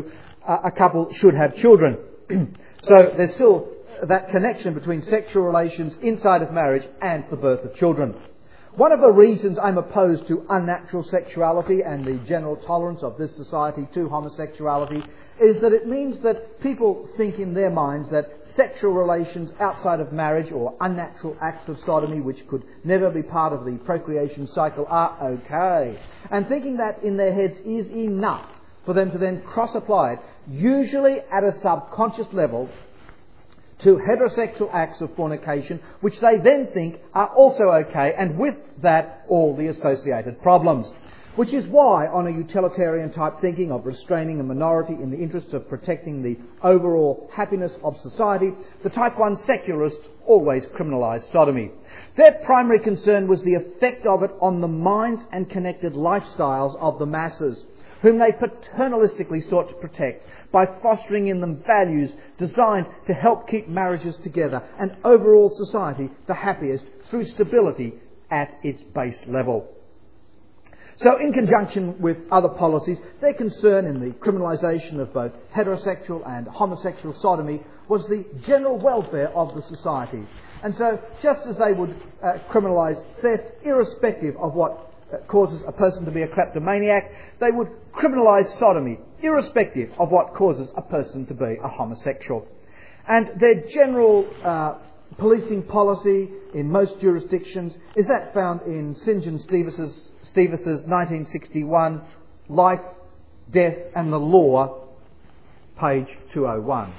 uh, a couple should have children. So there's still that connection between sexual relations inside of marriage and the birth of children. One of the reasons I'm opposed to unnatural sexuality and the general tolerance of this society to homosexuality is that it means that people think in their minds that sexual relations outside of marriage or unnatural acts of sodomy which could never be part of the procreation cycle are okay. And thinking that in their heads is enough for them to then cross-apply it, usually at a subconscious level, to heterosexual acts of fornication, which they then think are also okay, and with that, all the associated problems. Which is why, on a utilitarian type thinking of restraining a minority in the interests of protecting the overall happiness of society, the type one secularists always criminalised sodomy. Their primary concern was the effect of it on the minds and connected lifestyles of the masses, whom they paternalistically sought to protect by fostering in them values designed to help keep marriages together and overall society the happiest through stability at its base level. So in conjunction with other policies, their concern in the criminalisation of both heterosexual and homosexual sodomy was the general welfare of the society. And so just as they would uh, criminalise theft irrespective of what causes a person to be a kleptomaniac, they would criminalise sodomy irrespective of what causes a person to be a homosexual. And their general uh, policing policy in most jurisdictions is that found in St John Stevens's, Stevens's nineteen sixty-one Life, Death and the Law, page two oh one.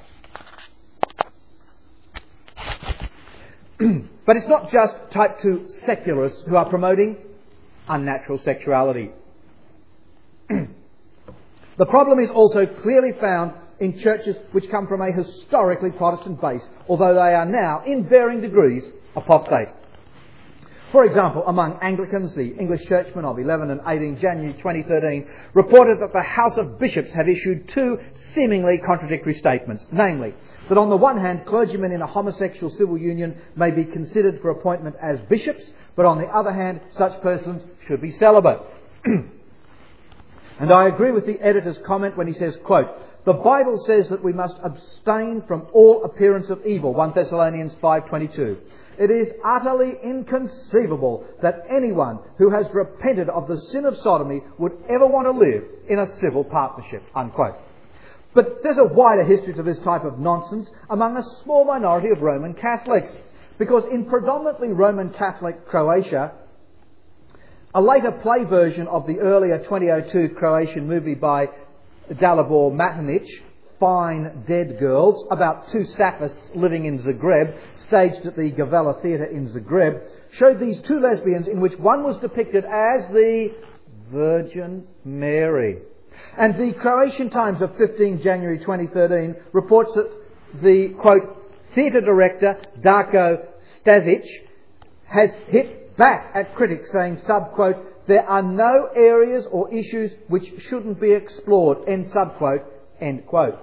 But it's not just type two secularists who are promoting unnatural sexuality. The problem is also clearly found in churches which come from a historically Protestant base, although they are now, in varying degrees, apostate. For example, among Anglicans, the English Churchmen of eleven and eighteen January twenty thirteen reported that the House of Bishops have issued two seemingly contradictory statements, namely, that on the one hand, clergymen in a homosexual civil union may be considered for appointment as bishops, but on the other hand, such persons should be celibate. And I agree with the editor's comment when he says, quote, "The Bible says that we must abstain from all appearance of evil," First Thessalonians five twenty-two. "It is utterly inconceivable that anyone who has repented of the sin of sodomy would ever want to live in a civil partnership," unquote. But there's a wider history to this type of nonsense among a small minority of Roman Catholics, because in predominantly Roman Catholic Croatia, a later play version of the earlier twenty oh two Croatian movie by Dalibor Matinic, Fine Dead Girls, about two saphists living in Zagreb, staged at the Gavella Theatre in Zagreb, showed these two lesbians in which one was depicted as the Virgin Mary. And the Croatian Times of fifteenth January twenty thirteen reports that the, quote, theatre director Darko Stasic has hit back at critics saying, subquote, "There are no areas or issues which shouldn't be explored," end subquote, end quote.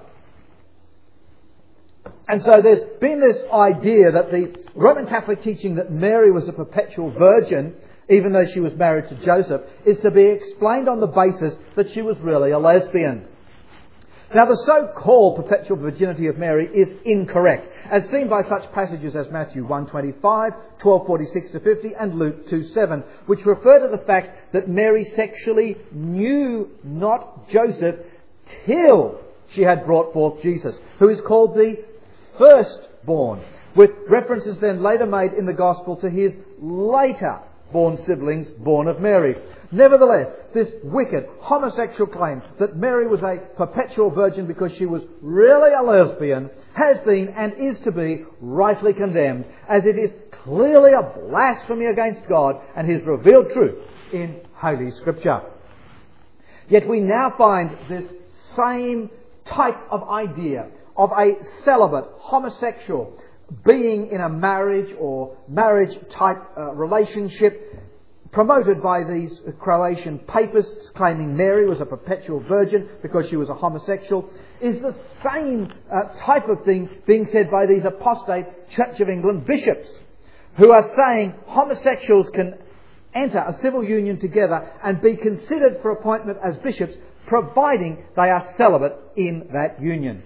And so there's been this idea that the Roman Catholic teaching that Mary was a perpetual virgin, even though she was married to Joseph, is to be explained on the basis that she was really a lesbian. Now, the so-called perpetual virginity of Mary is incorrect, as seen by such passages as Matthew one twenty-five, twelve forty-six to fifty and Luke two seven, which refer to the fact that Mary sexually knew not Joseph till she had brought forth Jesus, who is called the firstborn, with references then later made in the Gospel to his later born siblings born of Mary. Nevertheless, this wicked homosexual claim that Mary was a perpetual virgin because she was really a lesbian has been and is to be rightly condemned, as it is clearly a blasphemy against God and His revealed truth in Holy Scripture. Yet we now find this same type of idea of a celibate homosexual being in a marriage or marriage type uh, relationship promoted by these Croatian papists claiming Mary was a perpetual virgin because she was a homosexual, is the same uh, type of thing being said by these apostate Church of England bishops, who are saying homosexuals can enter a civil union together and be considered for appointment as bishops, providing they are celibate in that union.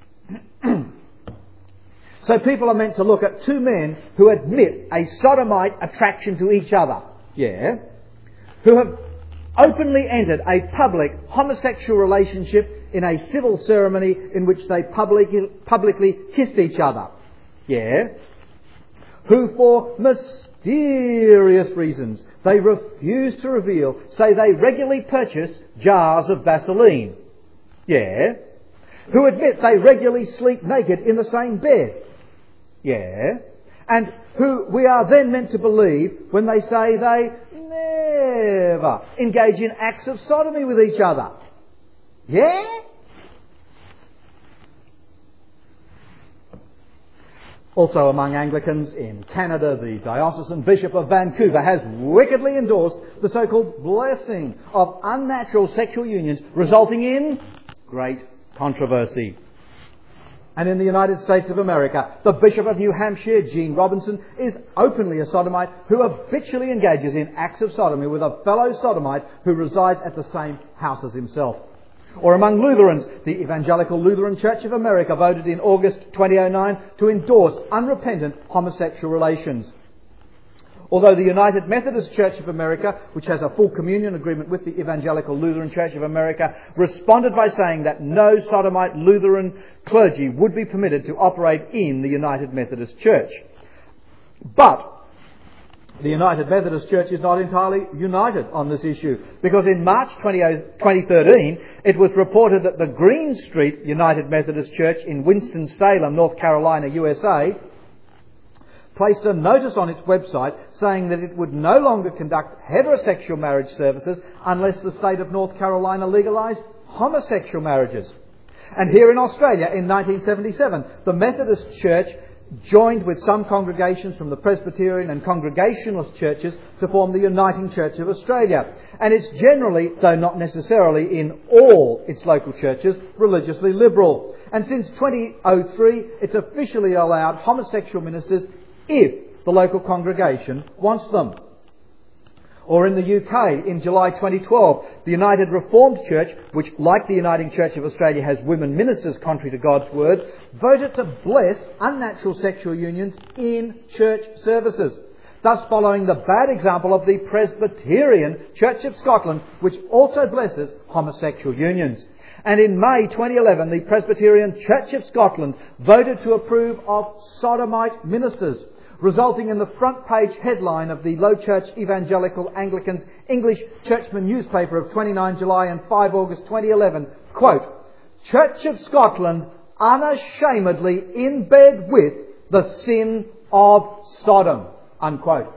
So people are meant to look at two men who admit a sodomite attraction to each other, yeah, who have openly entered a public homosexual relationship in a civil ceremony in which they public, publicly kissed each other, yeah, who for mysterious reasons they refuse to reveal, say they regularly purchase jars of Vaseline, yeah, who admit they regularly sleep naked in the same bed, yeah, and who we are then meant to believe when they say they never engage in acts of sodomy with each other. Yeah? Also among Anglicans in Canada, the Diocesan Bishop of Vancouver has wickedly endorsed the so-called blessing of unnatural sexual unions, resulting in great controversy. And in the United States of America, the Bishop of New Hampshire, Gene Robinson, is openly a sodomite who habitually engages in acts of sodomy with a fellow sodomite who resides at the same house as himself. Or among Lutherans, the Evangelical Lutheran Church of America voted in August twenty oh nine to endorse unrepentant homosexual relations. Although the United Methodist Church of America, which has a full communion agreement with the Evangelical Lutheran Church of America, responded by saying that no sodomite Lutheran clergy would be permitted to operate in the United Methodist Church. But the United Methodist Church is not entirely united on this issue, because in March twenty thirteen it was reported that the Green Street United Methodist Church in Winston-Salem, North Carolina, U S A, placed a notice on its website saying that it would no longer conduct heterosexual marriage services unless the state of North Carolina legalised homosexual marriages. And here in Australia in nineteen seventy-seven, the Methodist Church joined with some congregations from the Presbyterian and Congregationalist churches to form the Uniting Church of Australia. And it's generally, though not necessarily in all its local churches, religiously liberal. And since twenty oh three, it's officially allowed homosexual ministers if the local congregation wants them. Or in the U K, in July twenty twelve, the United Reformed Church, which, like the Uniting Church of Australia, has women ministers contrary to God's word, voted to bless unnatural sexual unions in church services, thus following the bad example of the Presbyterian Church of Scotland, which also blesses homosexual unions. And in May twenty eleven, the Presbyterian Church of Scotland voted to approve of sodomite ministers, resulting in the front page headline of the Low Church Evangelical Anglicans English Churchman newspaper of twenty-ninth July and fifth August twenty eleven, quote, "Church of Scotland unashamedly in bed with the sin of Sodom," unquote.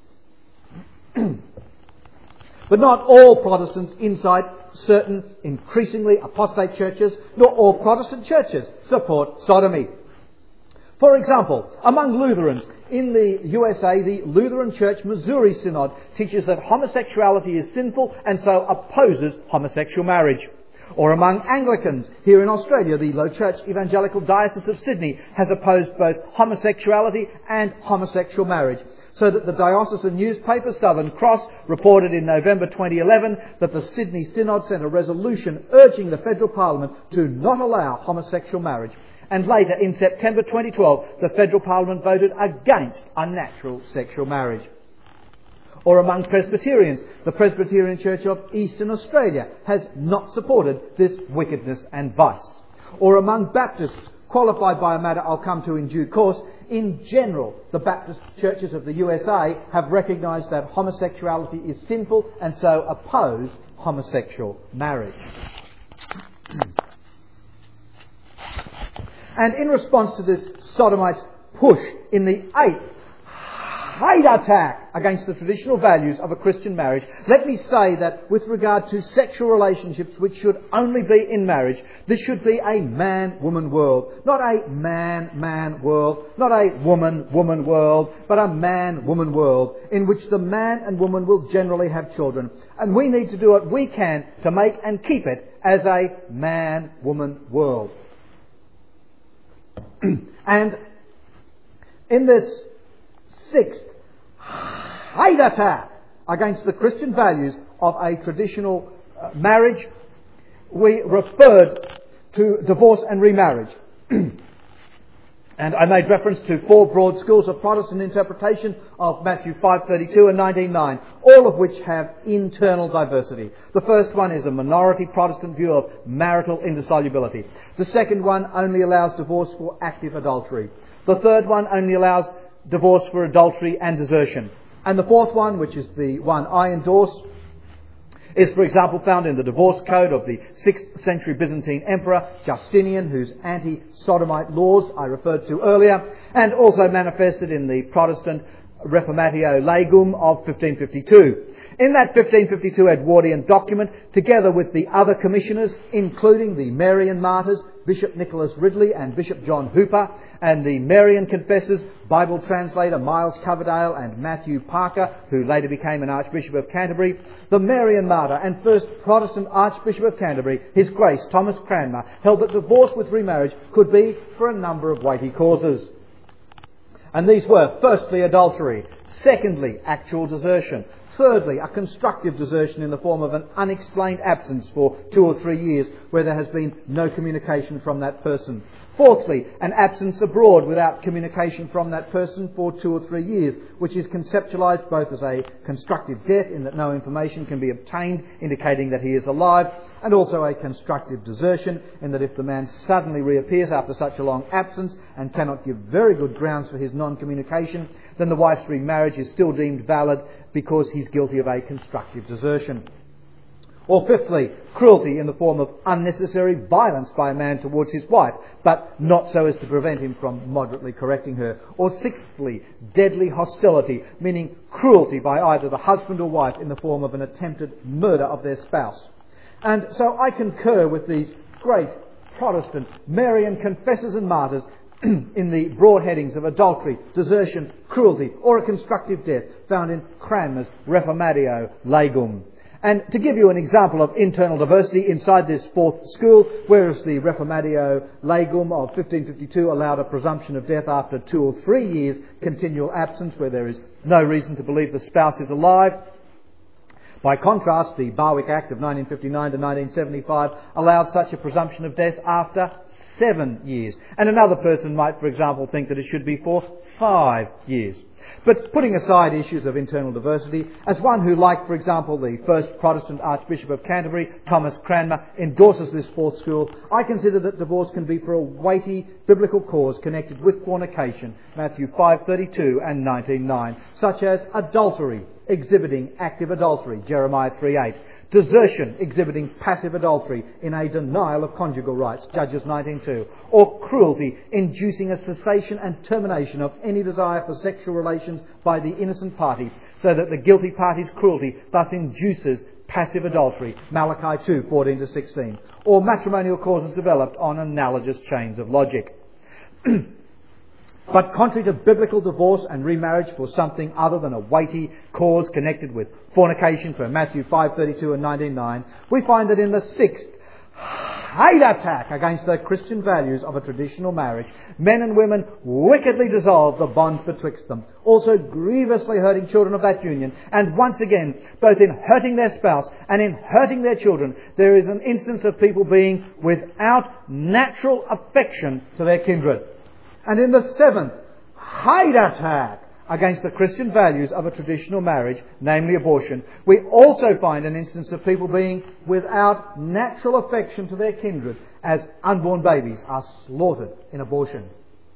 But not all Protestants inside certain increasingly apostate churches, nor all Protestant churches support sodomy. For example, among Lutherans in the U S A, the Lutheran Church Missouri Synod teaches that homosexuality is sinful and so opposes homosexual marriage. Or among Anglicans here in Australia, the Low Church Evangelical Diocese of Sydney has opposed both homosexuality and homosexual marriage, so that the diocesan newspaper Southern Cross reported in November twenty eleven that the Sydney Synod sent a resolution urging the Federal Parliament to not allow homosexual marriage. And later, in September twenty twelve, the Federal Parliament voted against unnatural sexual marriage. Or among Presbyterians, the Presbyterian Church of Eastern Australia has not supported this wickedness and vice. Or among Baptists, qualified by a matter I'll come to in due course, in general, the Baptist churches of the U S A have recognised that homosexuality is sinful and so oppose homosexual marriage. And in response to this sodomite push in the eighth hate attack against the traditional values of a Christian marriage, let me say that with regard to sexual relationships which should only be in marriage, this should be a man-woman world. Not a man-man world, not a woman-woman world, but a man-woman world in which the man and woman will generally have children. And we need to do what we can to make and keep it as a man-woman world. And in this sixth hate attack against the Christian values of a traditional uh, marriage, we referred to divorce and remarriage. And I made reference to four broad schools of Protestant interpretation of Matthew five thirty-two and nineteen nine, all of which have internal diversity. The first one is a minority Protestant view of marital indissolubility. The second one only allows divorce for active adultery. The third one only allows divorce for adultery and desertion. And the fourth one, which is the one I endorse, is, for example, found in the divorce code of the sixth century Byzantine emperor Justinian, whose anti-sodomite laws I referred to earlier, and also manifested in the Protestant Reformatio Legum of fifteen fifty-two. In that fifteen fifty-two Edwardian document, together with the other commissioners, including the Marian martyrs, Bishop Nicholas Ridley and Bishop John Hooper, and the Marian confessors, Bible translator Miles Coverdale and Matthew Parker, who later became an Archbishop of Canterbury, the Marian martyr and first Protestant Archbishop of Canterbury, His Grace Thomas Cranmer, held that divorce with remarriage could be for a number of weighty causes. And these were, firstly, adultery; secondly, actual desertion; thirdly, a constructive desertion in the form of an unexplained absence for two or three years where there has been no communication from that person; fourthly, an absence abroad without communication from that person for two or three years, which is conceptualised both as a constructive death in that no information can be obtained indicating that he is alive, and also a constructive desertion in that if the man suddenly reappears after such a long absence and cannot give very good grounds for his non-communication, then the wife's remarriage is still deemed valid because he's guilty of a constructive desertion. Or fifthly, cruelty in the form of unnecessary violence by a man towards his wife, but not so as to prevent him from moderately correcting her. Or sixthly, deadly hostility, meaning cruelty by either the husband or wife in the form of an attempted murder of their spouse. And so I concur with these great Protestant Marian confessors and martyrs in the broad headings of adultery, desertion, cruelty, or a constructive death found in Cranmer's Reformatio Legum. And to give you an example of internal diversity inside this fourth school, whereas the Reformatio Legum of fifteen fifty-two allowed a presumption of death after two or three years continual absence where there is no reason to believe the spouse is alive, by contrast, the Barwick Act of nineteen fifty-nine to nineteen seventy-five allowed such a presumption of death after seven years. And another person might, for example, think that it should be for five years. But putting aside issues of internal diversity, as one who, like, for example, the first Protestant Archbishop of Canterbury, Thomas Cranmer, endorses this fourth school, I consider that divorce can be for a weighty biblical cause connected with fornication, Matthew five thirty-two and nineteen nine, such as adultery, exhibiting active adultery, Jeremiah three eight, desertion, exhibiting passive adultery in a denial of conjugal rights, Judges nineteen two, or cruelty, inducing a cessation and termination of any desire for sexual relations by the innocent party, so that the guilty party's cruelty thus induces passive adultery, Malachi two fourteen to sixteen, or matrimonial causes developed on analogous chains of logic. But contrary to biblical divorce and remarriage for something other than a weighty cause connected with fornication for Matthew five thirty-two and nineteen nine, we find that in the sixth hate attack against the Christian values of a traditional marriage, men and women wickedly dissolve the bond betwixt them, also grievously hurting children of that union. And once again, both in hurting their spouse and in hurting their children, there is an instance of people being without natural affection to their kindred. And in the seventh hate attack against the Christian values of a traditional marriage, namely abortion, we also find an instance of people being without natural affection to their kindred as unborn babies are slaughtered in abortion.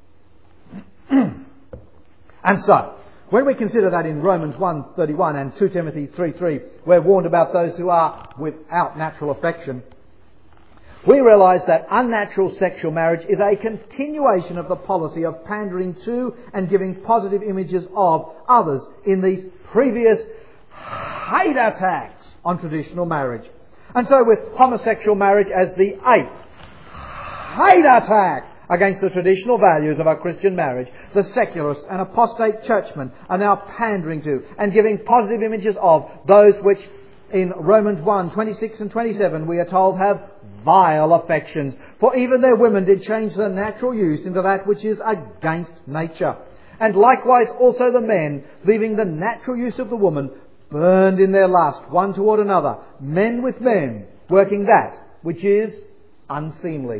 And so, when we consider that in Romans one thirty-one and two Timothy three three we're warned about those who are without natural affection, we realise that unnatural sexual marriage is a continuation of the policy of pandering to and giving positive images of others in these previous hate attacks on traditional marriage. And so with homosexual marriage as the eighth hate attack against the traditional values of our Christian marriage, the secularists and apostate churchmen are now pandering to and giving positive images of those which in Romans one twenty-six and twenty-seven we are told have vile affections, for even their women did change the natural use into that which is against nature. And likewise also the men, leaving the natural use of the woman, burned in their lust one toward another, men with men, working that which is unseemly.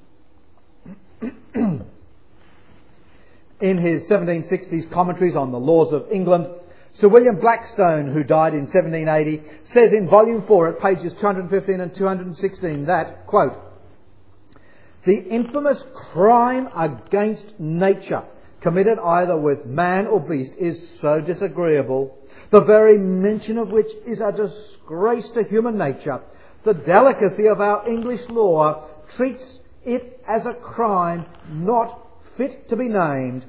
In his seventeen sixties commentaries on the laws of England, Sir William Blackstone, who died in seventeen eighty, says in volume four at pages two hundred fifteen and two hundred sixteen that, quote, "The infamous crime against nature committed either with man or beast is so disagreeable, the very mention of which is a disgrace to human nature. The delicacy of our English law treats it as a crime not fit to be named.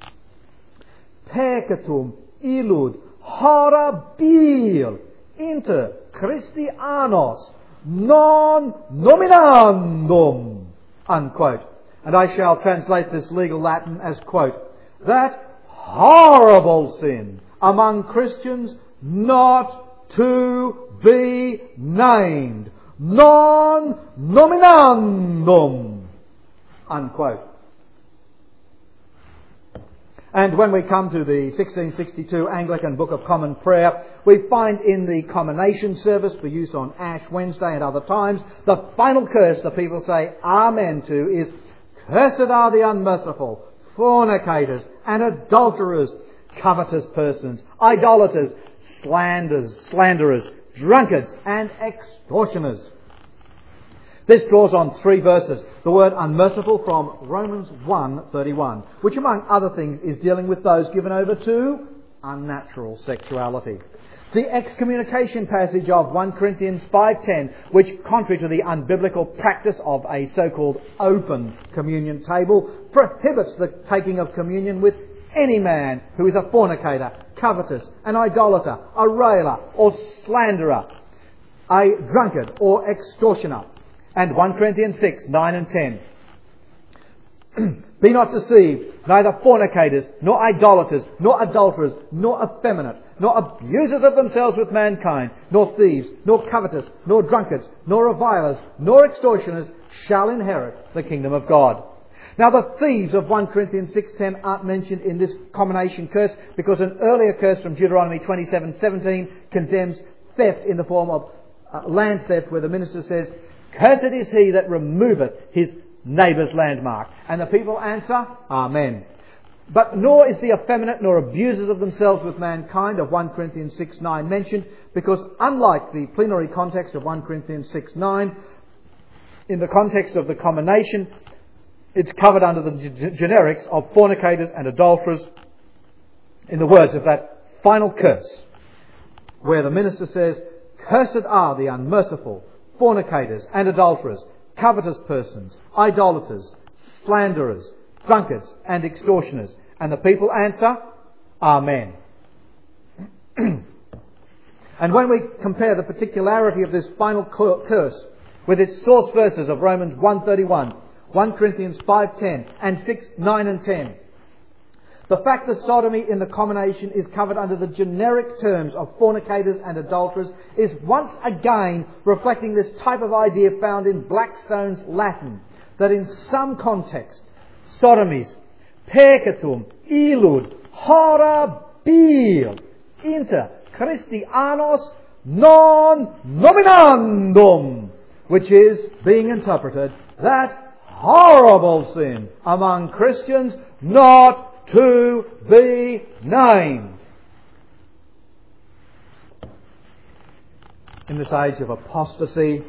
Peccatum illud horribil inter Christianos non nominandum," unquote. And I shall translate this legal Latin as, quote, "that horrible sin among Christians not to be named, non nominandum," unquote. And when we come to the sixteen sixty-two Anglican Book of Common Prayer, we find in the Commination Service for use on Ash Wednesday and other times, the final curse the people say Amen to is, "Cursed are the unmerciful, fornicators and adulterers, covetous persons, idolaters, slanders, slanderers, drunkards and extortioners." This draws on three verses. The word unmerciful from Romans one thirty-one, which among other things is dealing with those given over to unnatural sexuality. The excommunication passage of First Corinthians five ten, which, contrary to the unbiblical practice of a so-called open communion table, prohibits the taking of communion with any man who is a fornicator, covetous, an idolater, a railer or slanderer, a drunkard or extortioner. And First Corinthians six, nine and ten. "Be not deceived, neither fornicators, nor idolaters, nor adulterers, nor effeminate, nor abusers of themselves with mankind, nor thieves, nor covetous, nor drunkards, nor revilers, nor extortioners shall inherit the kingdom of God." Now the thieves of First Corinthians six ten aren't mentioned in this combination curse because an earlier curse from Deuteronomy twenty-seven seventeen condemns theft in the form of uh, land theft, where the minister says, "Cursed is he that removeth his neighbour's landmark." And the people answer, Amen. But nor is the effeminate nor abusers of themselves with mankind of First Corinthians six nine mentioned, because unlike the plenary context of First Corinthians six nine, in the context of the combination, it's covered under the g- generics of fornicators and adulterers, in the words of that final curse, where the minister says, "Cursed are the unmerciful, fornicators and adulterers, covetous persons, idolaters, slanderers, drunkards and extortioners." And the people answer, Amen. And when we compare the particularity of this final curse with its source verses of Romans one thirty-one, First Corinthians five ten and six nine and ten, the fact that sodomy in the combination is covered under the generic terms of fornicators and adulterers is once again reflecting this type of idea found in Blackstone's Latin, that in some context, sodomies, peccatum illud horribil inter Christianos non nominandum, which is being interpreted, that horrible sin among Christians not to be named. In this age of apostasy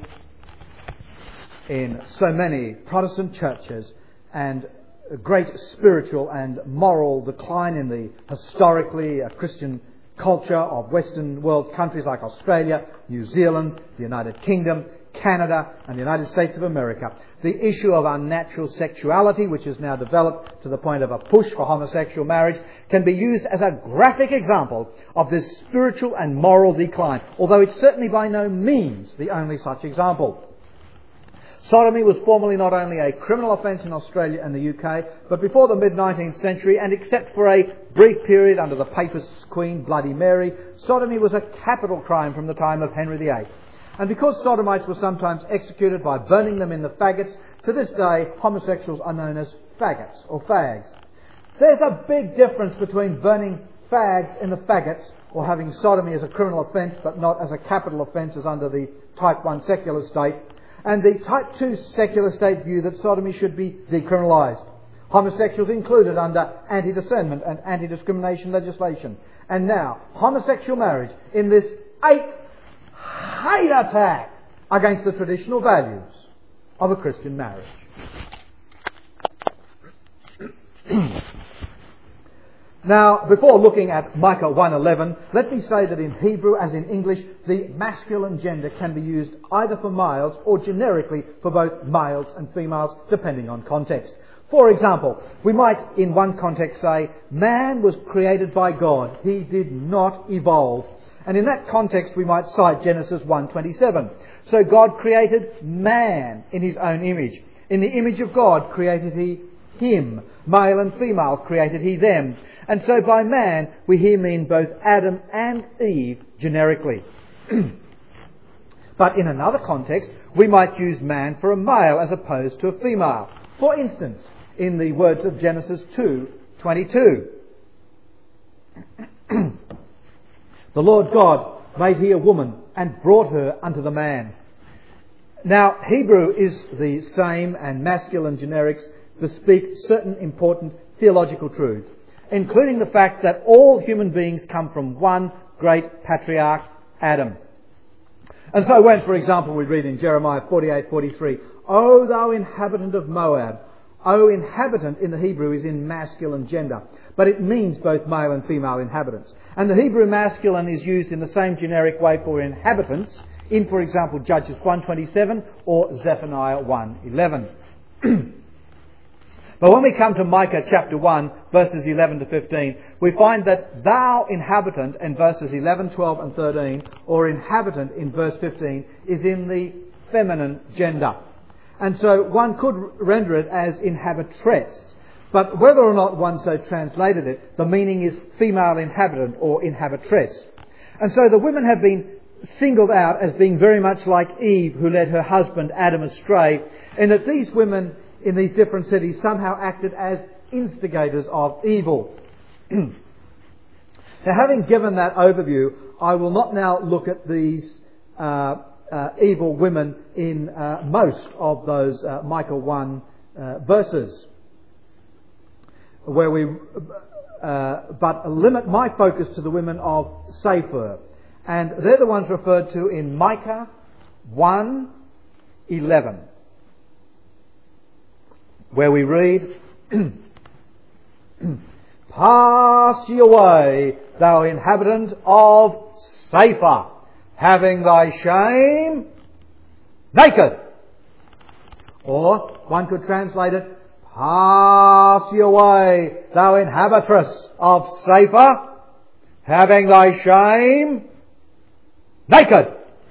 in so many Protestant churches and a great spiritual and moral decline in the historically uh, Christian culture of Western world countries like Australia, New Zealand, the United Kingdom, Canada and the United States of America, the issue of unnatural sexuality, which has now developed to the point of a push for homosexual marriage, can be used as a graphic example of this spiritual and moral decline, although it's certainly by no means the only such example. Sodomy was formerly not only a criminal offence in Australia and the U K, but before the mid-nineteenth century, and except for a brief period under the Papist Queen Bloody Mary, sodomy was a capital crime from the time of Henry the Eighth. And because sodomites were sometimes executed by burning them in the faggots, to this day homosexuals are known as faggots or fags. There's a big difference between burning fags in the faggots or having sodomy as a criminal offence but not as a capital offence as under the Type one secular state, and the type two secular state view that sodomy should be decriminalised. Homosexuals included under anti-discernment and anti-discrimination legislation. And now, homosexual marriage in this eighth hate attack against the traditional values of a Christian marriage. Now, before looking at Micah one eleven, let me say that in Hebrew, as in English, the masculine gender can be used either for males or generically for both males and females, depending on context. For example, we might in one context say, man was created by God. He did not evolve. And in that context we might cite Genesis one twenty-seven. So God created man in his own image. In the image of God created he him. Male and female created he them. And so by man we here mean both Adam and Eve generically. But in another context we might use man for a male as opposed to a female. For instance, in the words of Genesis two twenty-two. The Lord God made he a woman and brought her unto the man. Now, Hebrew is the same and masculine generics bespeak certain important theological truths, including the fact that all human beings come from one great patriarch, Adam. And so when, for example, we read in Jeremiah forty-eight forty-three, O thou inhabitant of Moab, O inhabitant in the Hebrew is in masculine gender, but it means both male and female inhabitants. And the Hebrew masculine is used in the same generic way for inhabitants in, for example, Judges one twenty-seven or Zephaniah one eleven. But when we come to Micah chapter one, verses eleven to fifteen, we find that thou inhabitant in verses eleven, twelve and thirteen, or inhabitant in verse fifteen, is in the feminine gender. And so one could render it as inhabitress. But whether or not one so translated it, the meaning is female inhabitant or inhabitress. And so the women have been singled out as being very much like Eve, who led her husband Adam astray, in that these women in these different cities somehow acted as instigators of evil. Now, having given that overview, I will not now look at these uh, uh, evil women in uh, most of those uh, Micah one uh, verses, where we, uh, but limit my focus to the women of Sephir, and they're the ones referred to in Micah one eleven. Where we read, Pass ye away, thou inhabitant of Sephir, having thy shame naked. Or one could translate it, Pass ye away, thou inhabitress of Sephir, having thy shame naked.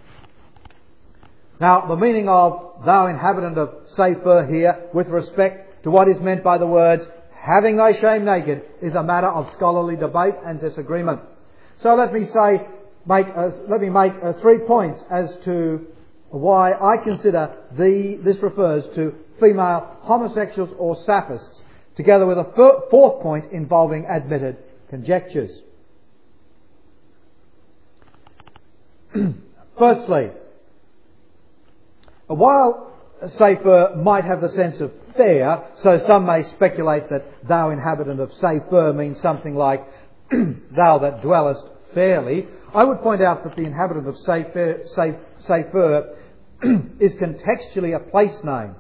Now, the meaning of thou inhabitant of Sephir here, with respect to what is meant by the words having thy shame naked, is a matter of scholarly debate and disagreement. So let me say, make uh, let me make uh, three points as to why I consider the this refers to female homosexuals or saphists, together with a f- fourth point involving admitted conjectures. Firstly, while Sephir might have the sense of fair, so some may speculate that thou inhabitant of Sephir means something like thou that dwellest fairly, I would point out that the inhabitant of Sephir, Sephir is contextually a place name,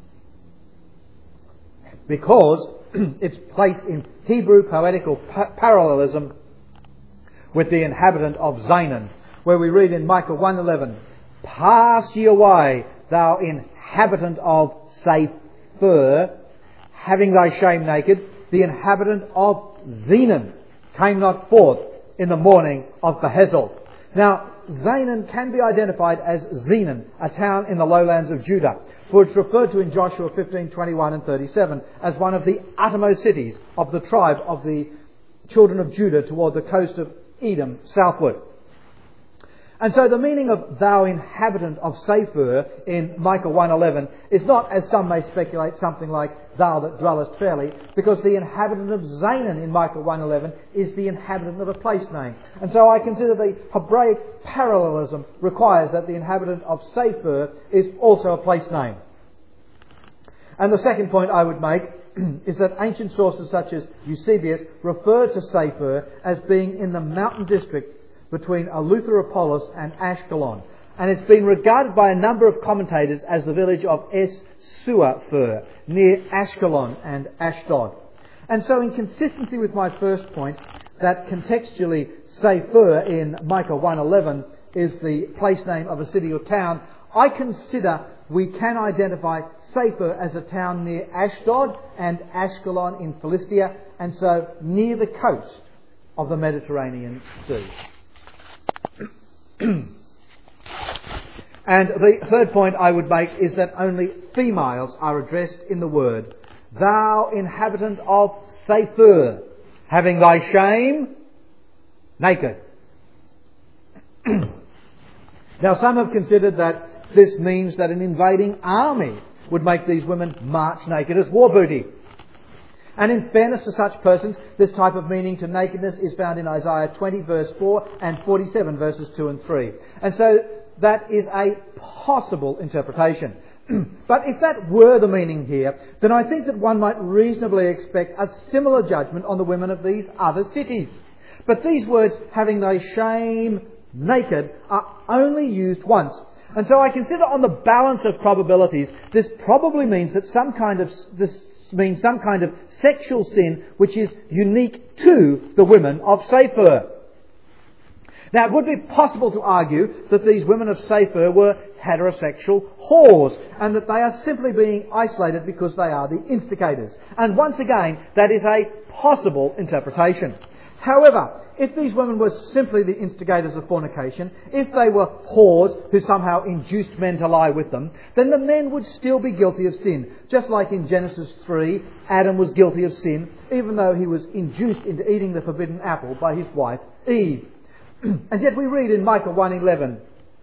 because it's placed in Hebrew poetical pa- parallelism with the inhabitant of Zaanan, where we read in Micah one eleven, Pass ye away, thou inhabitant of Sephir, having thy shame naked. The inhabitant of Zaanan came not forth in the morning of Behezel. Now, Zaanan can be identified as Zenan, a town in the lowlands of Judah, for it's referred to in Joshua fifteen twenty-one and thirty-seven as one of the uttermost cities of the tribe of the children of Judah toward the coast of Edom southward. And so the meaning of thou inhabitant of Sephir in Micah one eleven is not, as some may speculate, something like thou that dwellest fairly, because the inhabitant of Zanan in Micah one eleven is the inhabitant of a place name. And so I consider the Hebraic parallelism requires that the inhabitant of Sephir is also a place name. And the second point I would make is that ancient sources such as Eusebius refer to Sephir as being in the mountain district between Eleutheropolis and Ashkelon. And it's been regarded by a number of commentators as the village of Es-Suaphir, near Ashkelon and Ashdod. And so in consistency with my first point, that contextually Sephir in Micah one eleven is the place name of a city or town, I consider we can identify Sephir as a town near Ashdod and Ashkelon in Philistia, and so near the coast of the Mediterranean Sea. And the third point I would make is that only females are addressed in the word, thou inhabitant of Sephir, having thy shame naked. Now some have considered that this means that an invading army would make these women march naked as war booty. And in fairness to such persons, this type of meaning to nakedness is found in Isaiah twenty verse four and forty-seven verses two and three. And so that is a possible interpretation. But if that were the meaning here, then I think that one might reasonably expect a similar judgment on the women of these other cities. But these words, having thy shame naked, are only used once. And so I consider on the balance of probabilities, this probably means that some kind of, this means some kind of sexual sin which is unique to the women of Sephir. Now, it would be possible to argue that these women of Sephir were heterosexual whores and that they are simply being isolated because they are the instigators. And once again, that is a possible interpretation. However, if these women were simply the instigators of fornication, if they were whores who somehow induced men to lie with them, then the men would still be guilty of sin. Just like in Genesis three, Adam was guilty of sin, even though he was induced into eating the forbidden apple by his wife Eve. And yet we read in Micah one eleven,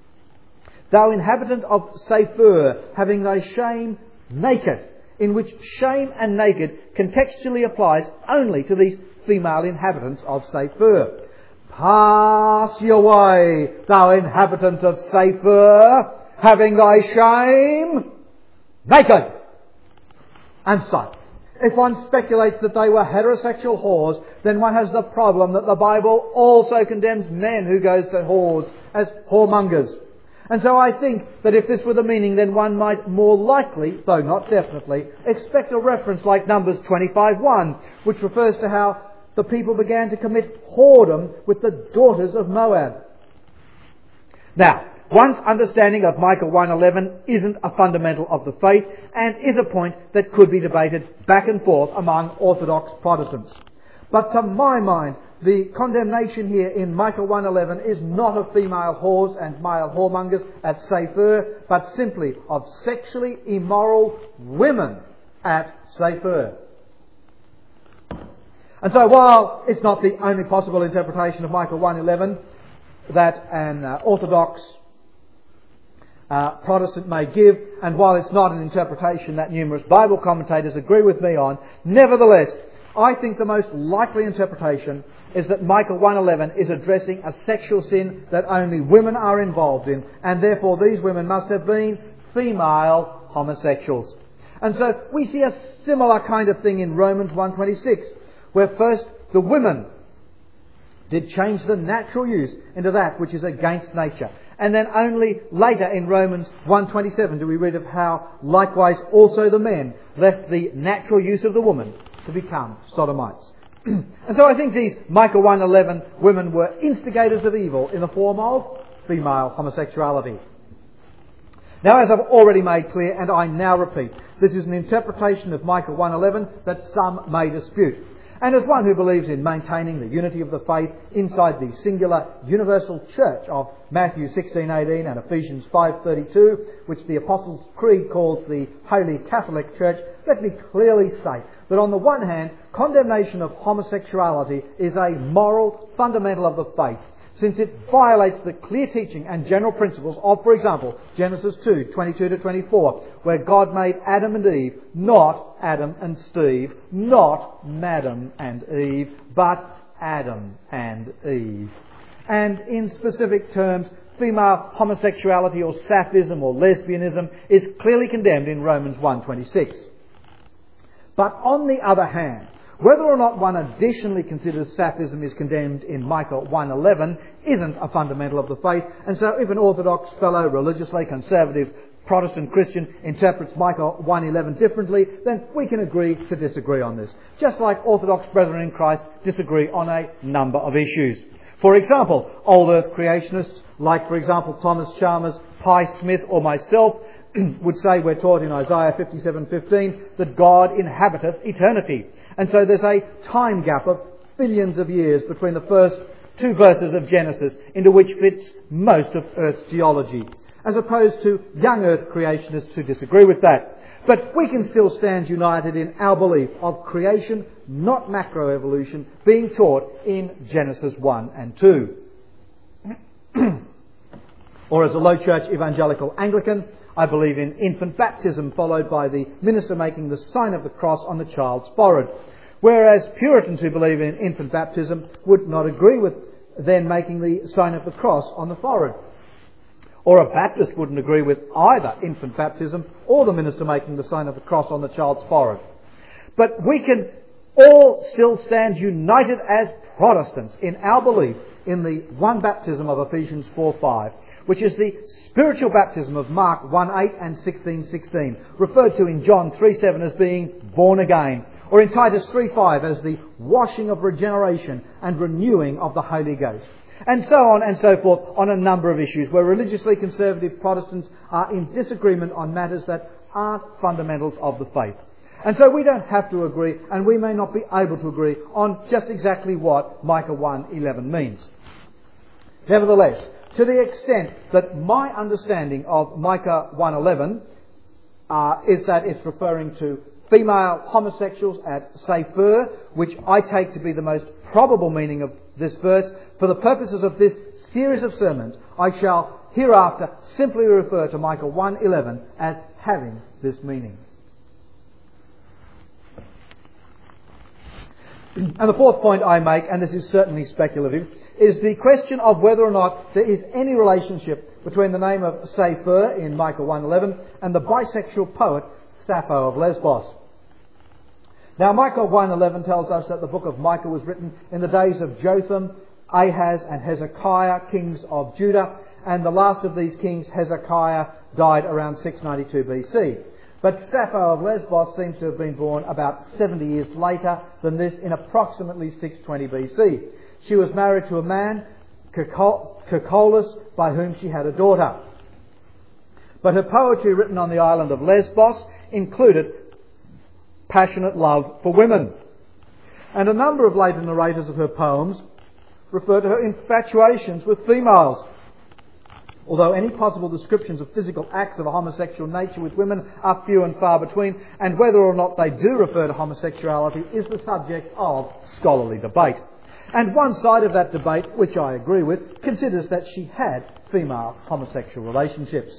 thou inhabitant of Sephir, having thy shame naked, in which shame and naked contextually applies only to these female inhabitants of Sephir. Pass your way, thou inhabitant of Sephir, having thy shame naked. And so, if one speculates that they were heterosexual whores, then one has the problem that the Bible also condemns men who go to whores as whoremongers. And so I think that if this were the meaning, then one might more likely, though not definitely, expect a reference like Numbers twenty-five one, which refers to how the people began to commit whoredom with the daughters of Moab. Now, one's understanding of Micah one eleven isn't a fundamental of the faith and is a point that could be debated back and forth among Orthodox Protestants. But to my mind, the condemnation here in Micah one eleven is not of female whores and male whoremongers at Sephir, but simply of sexually immoral women at Sephir. And so while it's not the only possible interpretation of Micah one eleven that an uh, Orthodox uh, Protestant may give, and while it's not an interpretation that numerous Bible commentators agree with me on, nevertheless, I think the most likely interpretation is that Micah one eleven is addressing a sexual sin that only women are involved in, and therefore these women must have been female homosexuals. And so we see a similar kind of thing in Romans one twenty-six, where first the women did change the natural use into that which is against nature. And then only later in Romans one twenty-seven do we read of how likewise also the men left the natural use of the woman to become sodomites. And so I think these Micah one eleven women were instigators of evil in the form of female homosexuality. Now, as I've already made clear, and I now repeat, this is an interpretation of Micah one eleven that some may dispute. And as one who believes in maintaining the unity of the faith inside the singular universal church of Matthew sixteen eighteen and Ephesians five thirty-two, which the Apostles' Creed calls the Holy Catholic Church, let me clearly state that on the one hand, condemnation of homosexuality is a moral fundamental of the faith, since it violates the clear teaching and general principles of, for example, Genesis two, twenty-two to twenty-four, where God made Adam and Eve, not Adam and Steve, not Madam and Eve, but Adam and Eve. And in specific terms, female homosexuality or sapphism or lesbianism is clearly condemned in Romans one twenty-six. But on the other hand, whether or not one additionally considers sapphism is condemned in Micah one eleven isn't a fundamental of the faith, and so if an orthodox fellow, religiously conservative Protestant Christian interprets Micah one eleven differently, then we can agree to disagree on this. Just like Orthodox brethren in Christ disagree on a number of issues. For example, old earth creationists, like for example Thomas Chalmers, Pye Smith or myself, would say we're taught in Isaiah fifty-seven fifteen that God inhabiteth eternity. And so there's a time gap of billions of years between the first two verses of Genesis into which fits most of Earth's geology, as opposed to young Earth creationists who disagree with that. But we can still stand united in our belief of creation, not macroevolution, being taught in Genesis one and two. Or as a low church evangelical Anglican, I believe in infant baptism followed by the minister making the sign of the cross on the child's forehead. Whereas Puritans who believe in infant baptism would not agree with then making the sign of the cross on the forehead. Or a Baptist wouldn't agree with either infant baptism or the minister making the sign of the cross on the child's forehead. But we can all still stand united as Protestants in our belief in the one baptism of Ephesians four five, which is the spiritual baptism of Mark one eight and sixteen sixteen, referred to in John three seven as being born again, or in Titus three five as the washing of regeneration and renewing of the Holy Ghost. And so on and so forth on a number of issues where religiously conservative Protestants are in disagreement on matters that aren't fundamentals of the faith. And so we don't have to agree, and we may not be able to agree on just exactly what Micah one eleven means. Nevertheless, to the extent that my understanding of Micah one eleven uh, is that it's referring to female homosexuals at Sefer, which I take to be the most probable meaning of this verse, for the purposes of this series of sermons, I shall hereafter simply refer to Micah one eleven as having this meaning. And the fourth point I make, and this is certainly speculative, is the question of whether or not there is any relationship between the name of Sefer in Micah one eleven and the bisexual poet Sappho of Lesbos. Now, Micah one eleven tells us that the book of Micah was written in the days of Jotham, Ahaz and Hezekiah, kings of Judah, and the last of these kings, Hezekiah, died around six ninety-two B C. But Sappho of Lesbos seems to have been born about seventy years later than this, in approximately six twenty B C. She was married to a man, Kerkolus, by whom she had a daughter. But her poetry written on the island of Lesbos included passionate love for women. And a number of later narrators of her poems refer to her infatuations with females. Although any possible descriptions of physical acts of a homosexual nature with women are few and far between, and whether or not they do refer to homosexuality is the subject of scholarly debate. And one side of that debate, which I agree with, considers that she had female homosexual relationships.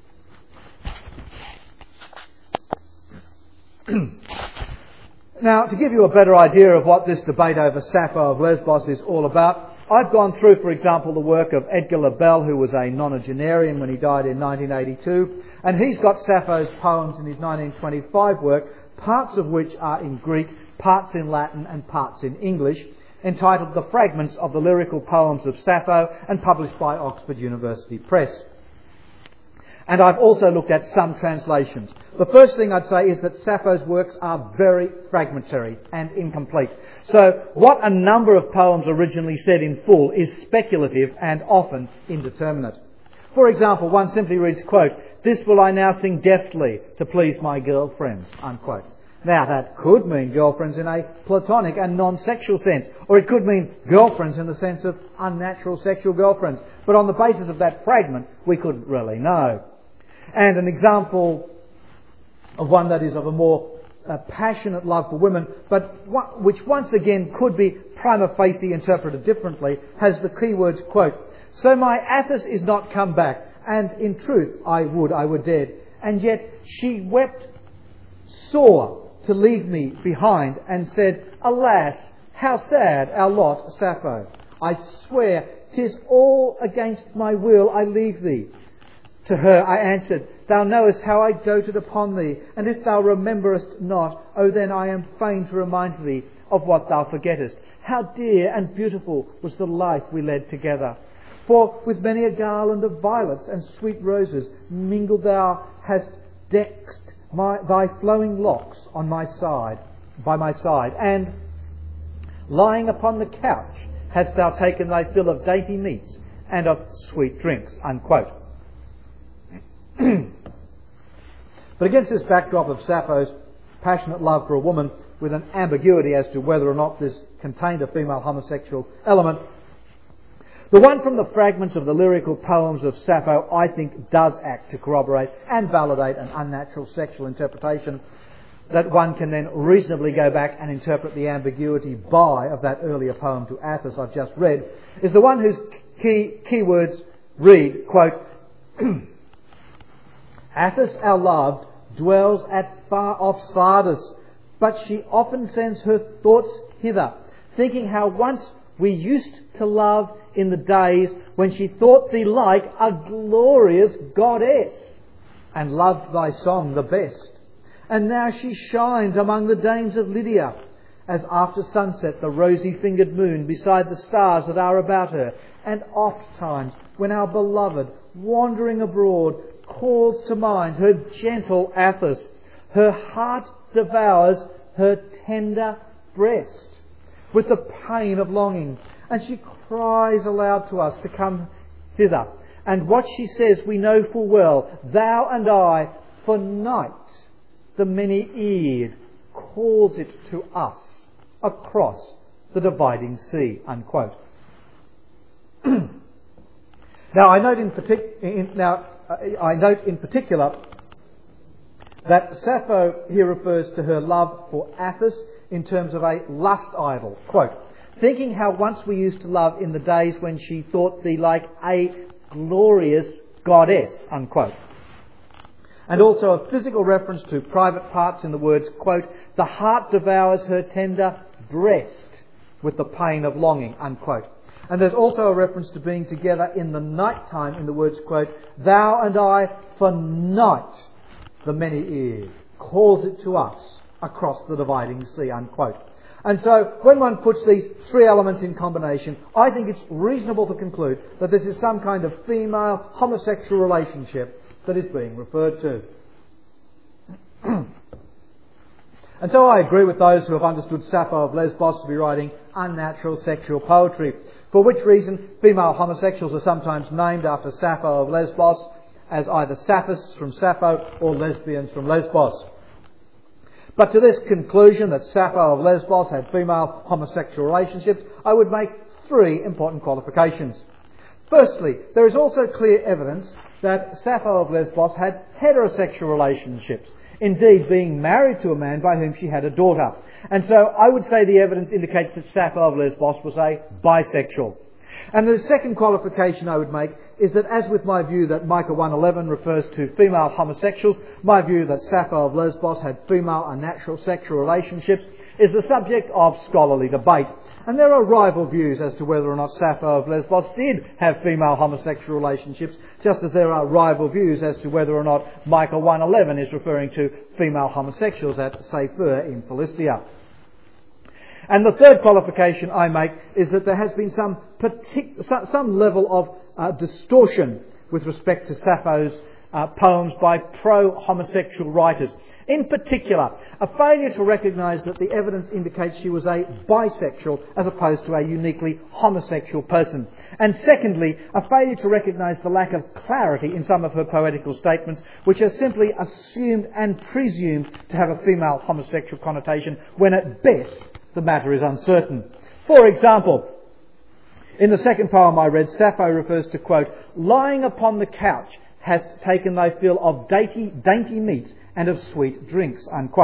Now, to give you a better idea of what this debate over Sappho of Lesbos is all about, I've gone through, for example, the work of Edgar Lebel, who was a nonagenarian when he died in nineteen eighty-two, and he's got Sappho's poems in his nineteen twenty-five work, parts of which are in Greek, parts in Latin and parts in English, entitled The Fragments of the Lyrical Poems of Sappho, and published by Oxford University Press. And I've also looked at some translations. The first thing I'd say is that Sappho's works are very fragmentary and incomplete. So what a number of poems originally said in full is speculative and often indeterminate. For example, one simply reads, quote, "This will I now sing deftly to please my girlfriends," unquote. Now, that could mean girlfriends in a platonic and non-sexual sense, or it could mean girlfriends in the sense of unnatural sexual girlfriends. But on the basis of that fragment, we couldn't really know. And an example of one that is of a more uh, passionate love for women, but what, which once again could be prima facie interpreted differently, has the key words, quote, "So my Athos is not come back, and in truth I would, I were dead. And yet she wept sore to leave me behind, and said, Alas, how sad our lot, Sappho! I swear 'tis all against my will I leave thee. To her I answered, Thou knowest how I doted upon thee, and if thou rememberest not, oh then I am fain to remind thee of what thou forgettest. How dear and beautiful was the life we led together. For with many a garland of violets and sweet roses mingled thou hast decked my, thy flowing locks on my side, by my side, and lying upon the couch hast thou taken thy fill of dainty meats and of sweet drinks," unquote. But against this backdrop of Sappho's passionate love for a woman, with an ambiguity as to whether or not this contained a female homosexual element, the one from the fragments of the lyrical poems of Sappho, I think, does act to corroborate and validate an unnatural sexual interpretation that one can then reasonably go back and interpret the ambiguity by of that earlier poem to Athos I've just read, is the one whose key keywords read, quote, "Athos, our loved, dwells at far off Sardis, but she often sends her thoughts hither, thinking how once we used to love in the days when she thought thee like a glorious goddess, and loved thy song the best. And now she shines among the dames of Lydia, as after sunset the rosy-fingered moon beside the stars that are about her. And oft times when our beloved, wandering abroad, calls to mind her gentle Athos, her heart devours her tender breast with the pain of longing, and she cries aloud to us to come thither. And what she says we know full well, thou and I, for night, the many-eared, calls it to us across the dividing sea," unquote. Now I note in, partic- in now I note in particular that Sappho here refers to her love for Athos in terms of a lust idol. Quote, "Thinking how once we used to love in the days when she thought thee like a glorious goddess," unquote. And also a physical reference to private parts in the words, quote, "The heart devours her tender breast with the pain of longing," unquote. And there's also a reference to being together in the night time in the words, quote, "Thou and I for night, the many-eared, calls it to us across the dividing sea," unquote. And so when one puts these three elements in combination, I think it's reasonable to conclude that this is some kind of female homosexual relationship that is being referred to. And so I agree with those who have understood Sappho of Lesbos to be writing unnatural sexual poetry, for which reason female homosexuals are sometimes named after Sappho of Lesbos as either Saphists from Sappho or lesbians from Lesbos. But to this conclusion that Sappho of Lesbos had female homosexual relationships, I would make three important qualifications. Firstly, there is also clear evidence that Sappho of Lesbos had heterosexual relationships, indeed being married to a man by whom she had a daughter. And so I would say the evidence indicates that Sappho of Lesbos was a bisexual. And the second qualification I would make is that, as with my view that Micah one eleven refers to female homosexuals, my view that Sappho of Lesbos had female unnatural sexual relationships is the subject of scholarly debate. And there are rival views as to whether or not Sappho of Lesbos did have female homosexual relationships, just as there are rival views as to whether or not Micah one eleven is referring to female homosexuals at Sephir in Philistia. And the third qualification I make is that there has been some partic- some level of uh, distortion with respect to Sappho's uh, poems by pro-homosexual writers. In particular, a failure to recognise that the evidence indicates she was a bisexual as opposed to a uniquely homosexual person. And secondly, a failure to recognise the lack of clarity in some of her poetical statements, which are simply assumed and presumed to have a female homosexual connotation, when at best the matter is uncertain. For example, in the second poem I read, Sappho refers to, quote, "Lying upon the couch hast taken thy fill of dainty, dainty meats and of sweet drinks," unquote.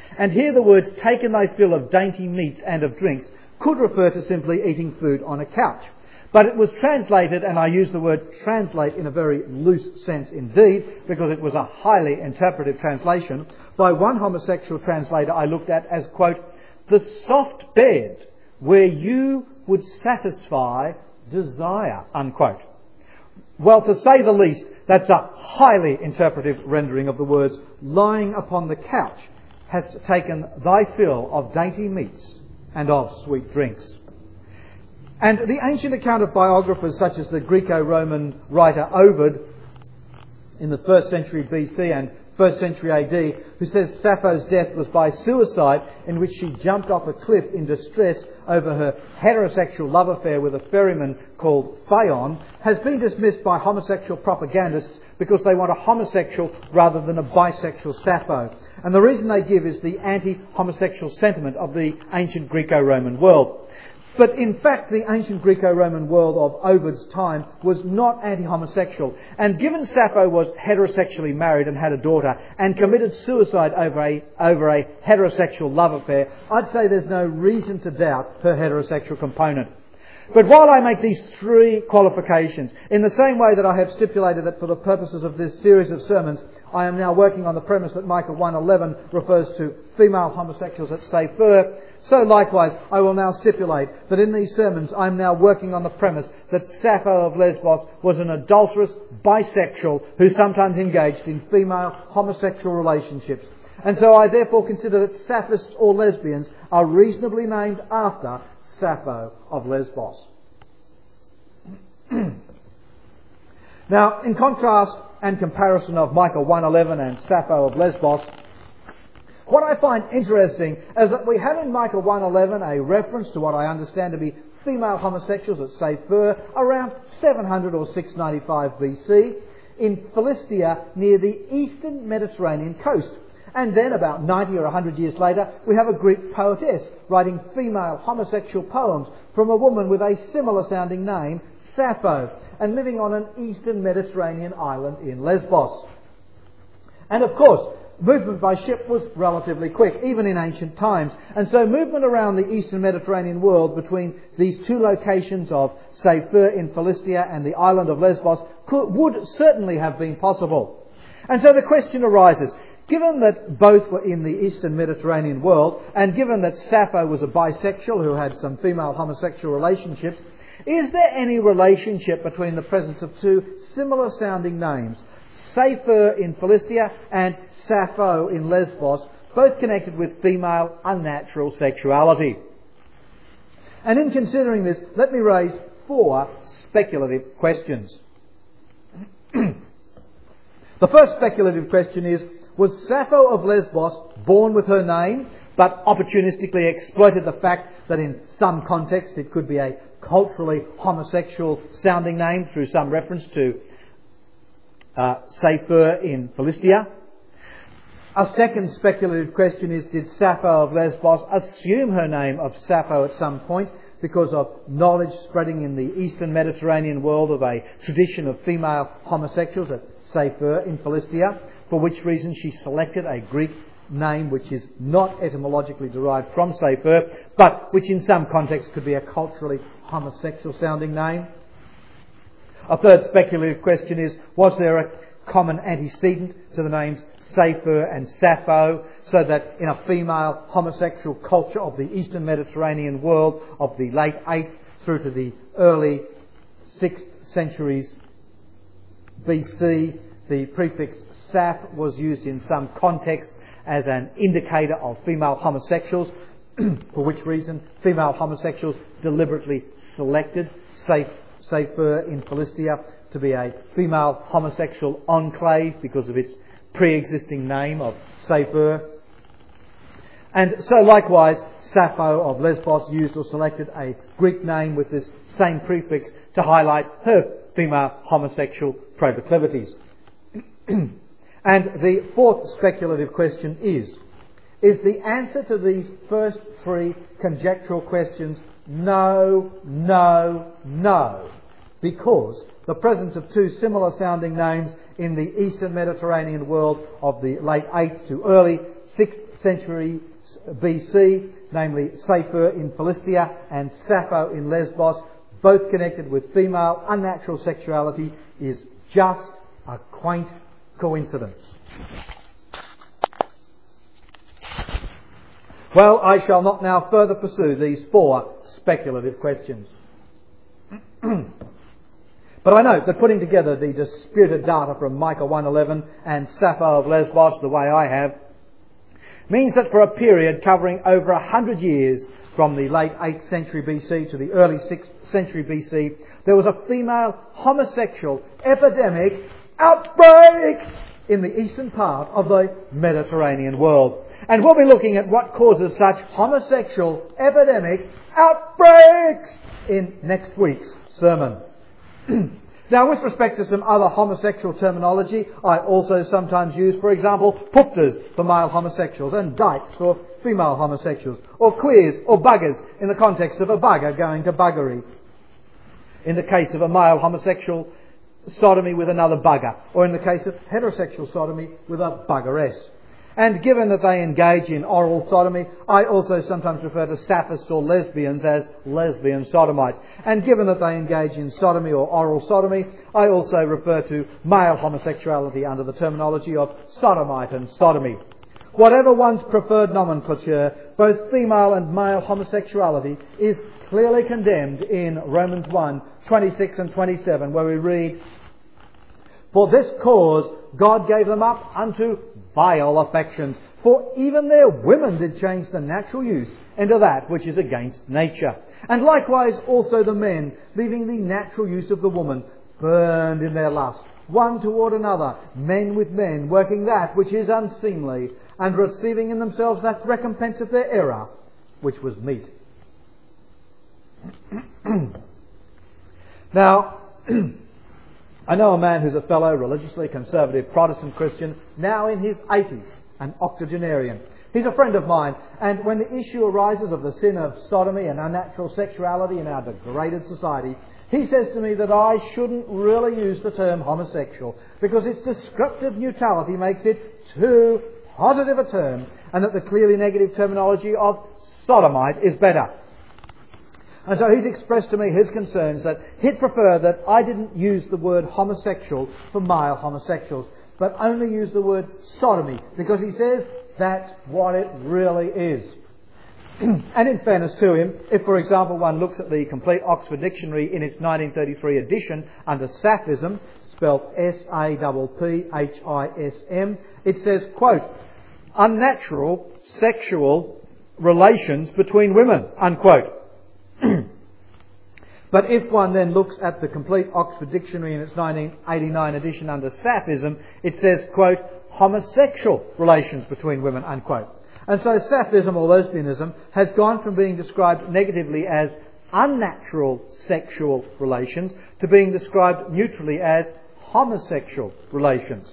And here the words taken they fill of dainty meats and of drinks could refer to simply eating food on a couch. But it was translated, and I use the word translate in a very loose sense indeed, because it was a highly interpretive translation, by one homosexual translator I looked at as, quote, the soft bed where you would satisfy desire, unquote. Well, to say the least, that's a highly interpretive rendering of the words lying upon the couch has taken thy fill of dainty meats and of sweet drinks. And the ancient account of biographers such as the Greco-Roman writer Ovid in the first century B C and first century A D, who says Sappho's death was by suicide, in which she jumped off a cliff in distress over her heterosexual love affair with a ferryman called Phaon, has been dismissed by homosexual propagandists because they want a homosexual rather than a bisexual Sappho. And the reason they give is the anti-homosexual sentiment of the ancient Greco-Roman world. But in fact, the ancient Greco-Roman world of Ovid's time was not anti-homosexual. And given Sappho was heterosexually married and had a daughter and committed suicide over a, over a heterosexual love affair, I'd say there's no reason to doubt her heterosexual component. But while I make these three qualifications, in the same way that I have stipulated that for the purposes of this series of sermons, I am now working on the premise that Micah one eleven refers to female homosexuals at Sefer, so likewise I will now stipulate that in these sermons I am now working on the premise that Sappho of Lesbos was an adulterous bisexual who sometimes engaged in female homosexual relationships. And so I therefore consider that Saphists or lesbians are reasonably named after Sappho of Lesbos. Now, in contrast and comparison of Micah one eleven and Sappho of Lesbos, what I find interesting is that we have in Micah one eleven a reference to what I understand to be female homosexuals at Sefer around seven hundred or six ninety-five B C in Philistia near the eastern Mediterranean coast. And then about ninety or one hundred years later, we have a Greek poetess writing female homosexual poems from a woman with a similar sounding name, Sappho, and living on an eastern Mediterranean island in Lesbos. And of course, movement by ship was relatively quick, even in ancient times. And so movement around the eastern Mediterranean world between these two locations of Sefer in Philistia and the island of Lesbos could, would certainly have been possible. And so the question arises, given that both were in the eastern Mediterranean world, and given that Sappho was a bisexual who had some female homosexual relationships, is there any relationship between the presence of two similar sounding names, Sefer in Philistia and Sappho in Lesbos, both connected with female unnatural sexuality? And in considering this, let me raise four speculative questions. The first speculative question is, was Sappho of Lesbos born with her name, but opportunistically exploited the fact that in some context it could be a culturally homosexual sounding name through some reference to uh, Sefer in Philistia? A second speculative question is, did Sappho of Lesbos assume her name of Sappho at some point because of knowledge spreading in the eastern Mediterranean world of a tradition of female homosexuals at Sefer in Philistia, for which reason she selected a Greek name which is not etymologically derived from Sefer, but which in some context could be a culturally homosexual sounding name? A third speculative question is, was there a common antecedent to the names Sefer and Sappho, so that in a female homosexual culture of the eastern Mediterranean world of the late eighth through to the early sixth centuries B C, the prefix Saph was used in some context as an indicator of female homosexuals, for which reason female homosexuals deliberately selected Sefer in Philistia to be a female homosexual enclave because of its pre-existing name of Sefer. And so likewise, Sappho of Lesbos used or selected a Greek name with this same prefix to highlight her female homosexual proclivities. And the fourth speculative question is, is the answer to these first three conjectural questions no, no, no, because the presence of two similar sounding names in the eastern Mediterranean world of the late eighth to early sixth century B C, namely Sefer in Philistia and Sappho in Lesbos, both connected with female unnatural sexuality, is just a quaint coincidence. Well, I shall not now further pursue these four speculative questions. But I note that putting together the disputed data from Micah one eleven and Sappho of Lesbos the way I have means that for a period covering over a hundred years, from the late eighth century B C to the early sixth century B C, there was a female homosexual epidemic outbreak in the eastern part of the Mediterranean world. And we'll be looking at what causes such homosexual epidemic outbreaks in next week's sermon. Now, with respect to some other homosexual terminology, I also sometimes use, for example, puktas for male homosexuals and dykes for female homosexuals, or queers or buggers in the context of a bugger going to buggery. In the case of a male homosexual, sodomy with another bugger, or in the case of heterosexual sodomy with a buggeress. And given that they engage in oral sodomy, I also sometimes refer to saphists or lesbians as lesbian sodomites. And given that they engage in sodomy or oral sodomy, I also refer to male homosexuality under the terminology of sodomite and sodomy. Whatever one's preferred nomenclature, both female and male homosexuality is clearly condemned in Romans one, twenty-six and twenty-seven, where we read, "For this cause God gave them up unto vile affections, for even their women did change the natural use into that which is against nature. And likewise also the men, leaving the natural use of the woman, burned in their lust, one toward another, men with men, working that which is unseemly, and receiving in themselves that recompense of their error, which was meet." Now, I know a man who's a fellow religiously conservative Protestant Christian, now in his eighties, an octogenarian. He's a friend of mine, and when the issue arises of the sin of sodomy and unnatural sexuality in our degraded society, he says to me that I shouldn't really use the term homosexual because its descriptive neutrality makes it too positive a term, and that the clearly negative terminology of sodomite is better. And so he's expressed to me his concerns that he'd prefer that I didn't use the word homosexual for male homosexuals, but only use the word sodomy, because he says that's what it really is. And in fairness to him, if, for example, one looks at the Complete Oxford Dictionary in its nineteen thirty-three edition under Saphism, spelt S A P P H I S M, it says, quote, "unnatural sexual relations between women," unquote. But if one then looks at the Complete Oxford Dictionary in its nineteen eighty-nine edition under Saphism, it says, quote, "homosexual relations between women," unquote. And so Saphism or lesbianism has gone from being described negatively as unnatural sexual relations to being described neutrally as homosexual relations.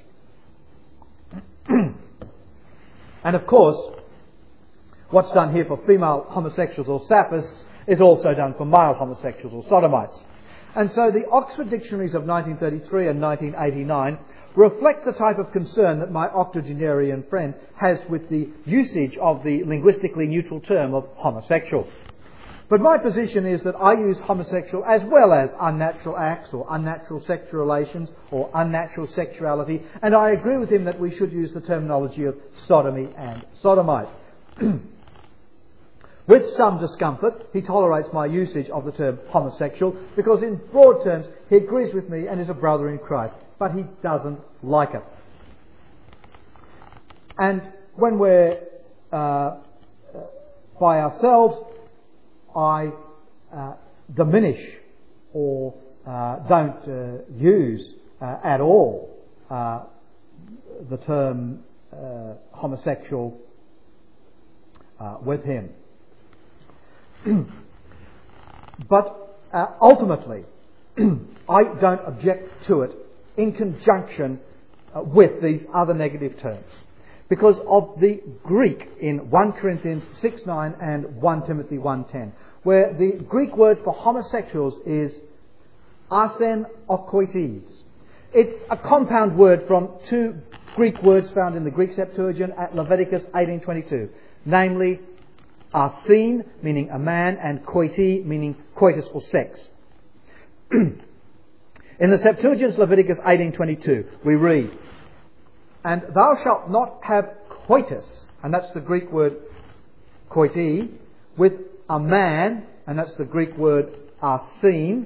And of course, what's done here for female homosexuals or saphists is also done for male homosexuals or sodomites. And so the Oxford Dictionaries of nineteen thirty-three and nineteen eighty-nine reflect the type of concern that my octogenarian friend has with the usage of the linguistically neutral term of homosexual. But my position is that I use homosexual as well as unnatural acts or unnatural sexual relations or unnatural sexuality, and I agree with him that we should use the terminology of sodomy and sodomite. With some discomfort, he tolerates my usage of the term homosexual because in broad terms he agrees with me and is a brother in Christ, but he doesn't like it. And when we're uh, by ourselves, I uh, diminish or uh, don't uh, use uh, at all uh, the term uh, homosexual uh, with him. But uh, ultimately, I don't object to it in conjunction uh, with these other negative terms, because of the Greek in First Corinthians six nine and First Timothy one ten, where the Greek word for homosexuals is arsen okoites. It's a compound word from two Greek words found in the Greek Septuagint at Leviticus eighteen twenty-two, namely arsin, meaning a man, and koiti, meaning coitus or sex. In the Septuagint's Leviticus eighteen twenty-two, we read, "And thou shalt not have coitus," and that's the Greek word koiti, "with a man," and that's the Greek word arsin,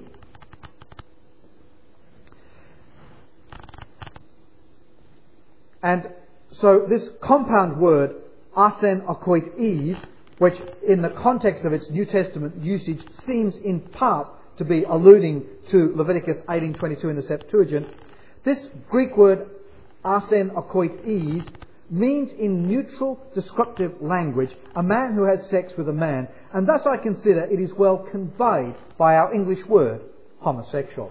and so this compound word, arsen akoites, which in the context of its New Testament usage seems in part to be alluding to Leviticus eighteen twenty-two in the Septuagint, this Greek word arsen akoites means in neutral descriptive language a man who has sex with a man, and thus I consider it is well conveyed by our English word homosexual.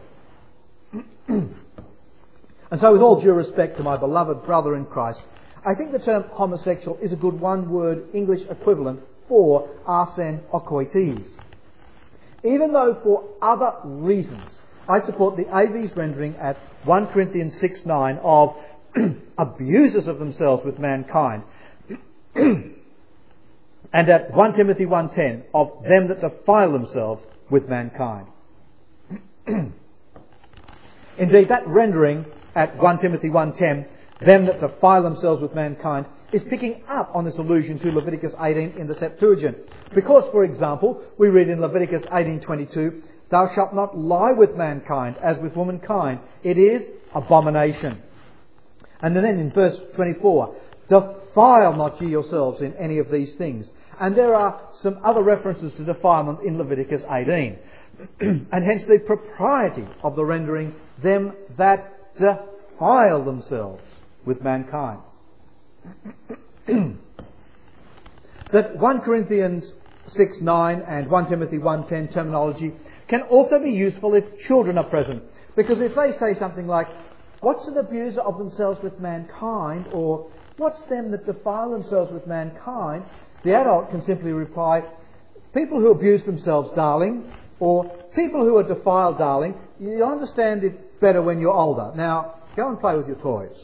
And so with all due respect to my beloved brother in Christ, I think the term homosexual is a good one-word English equivalent for arsen akoites. Even though for other reasons I support the A V's rendering at First Corinthians six nine of abusers of themselves with mankind, and at First Timothy one ten of them that defile themselves with mankind. Indeed, that rendering at First Timothy one ten, them that defile themselves with mankind, is picking up on this allusion to Leviticus eighteen in the Septuagint. Because, for example, we read in Leviticus eighteen twenty-two, "Thou shalt not lie with mankind as with womankind. It is abomination." And then in verse twenty-four, "Defile not ye yourselves in any of these things." And there are some other references to defilement in Leviticus eighteen. And hence the propriety of the rendering, "them that defile themselves with mankind." That First Corinthians six nine and First Timothy one ten terminology can also be useful if children are present. Because if they say something like, "What's an abuser of themselves with mankind?" or "What's them that defile themselves with mankind?" the adult can simply reply, "People who abuse themselves, darling," or "People who are defiled, darling. You'll understand it better when you're older. Now, go and play with your toys."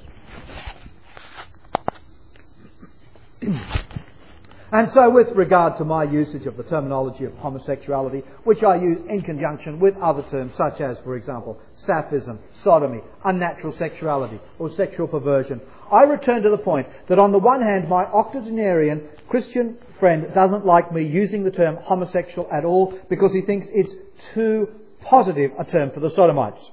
And so with regard to my usage of the terminology of homosexuality, which I use in conjunction with other terms such as, for example, sapphism, sodomy, unnatural sexuality, or sexual perversion, I return to the point that on the one hand my octogenarian Christian friend doesn't like me using the term homosexual at all because he thinks it's too positive a term for the sodomites.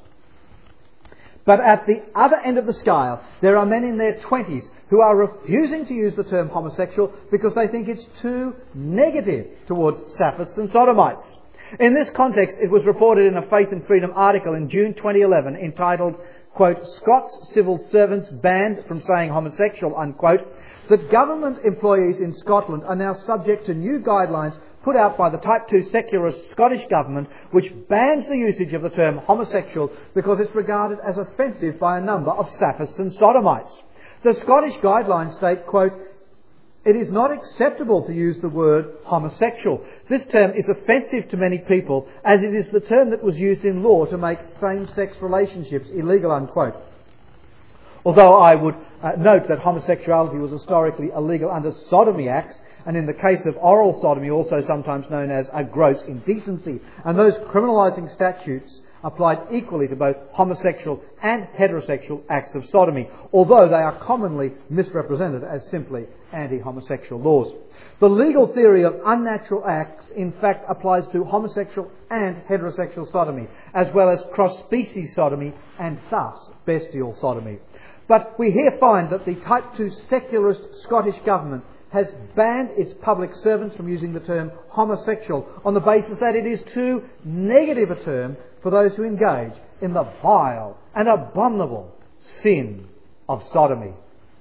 But at the other end of the scale, there are men in their twenties who are refusing to use the term homosexual because they think it's too negative towards saphists and sodomites. In this context, it was reported in a Faith and Freedom article in June twenty eleven entitled, quote, "Scots civil servants banned from saying homosexual," unquote, that government employees in Scotland are now subject to new guidelines put out by the Type two secularist Scottish government, which bans the usage of the term homosexual because it's regarded as offensive by a number of saphists and sodomites. The Scottish guidelines state, quote, "It is not acceptable to use the word homosexual. This term is offensive to many people, as it is the term that was used in law to make same-sex relationships illegal," unquote. Although I would uh, note that homosexuality was historically illegal under sodomy acts, and in the case of oral sodomy also sometimes known as a gross indecency, and those criminalising statutes applied equally to both homosexual and heterosexual acts of sodomy, although they are commonly misrepresented as simply anti-homosexual laws. The legal theory of unnatural acts in fact applies to homosexual and heterosexual sodomy, as well as cross-species sodomy and thus bestial sodomy. But we here find that the Type two secularist Scottish government has banned its public servants from using the term homosexual on the basis that it is too negative a term for those who engage in the vile and abominable sin of sodomy.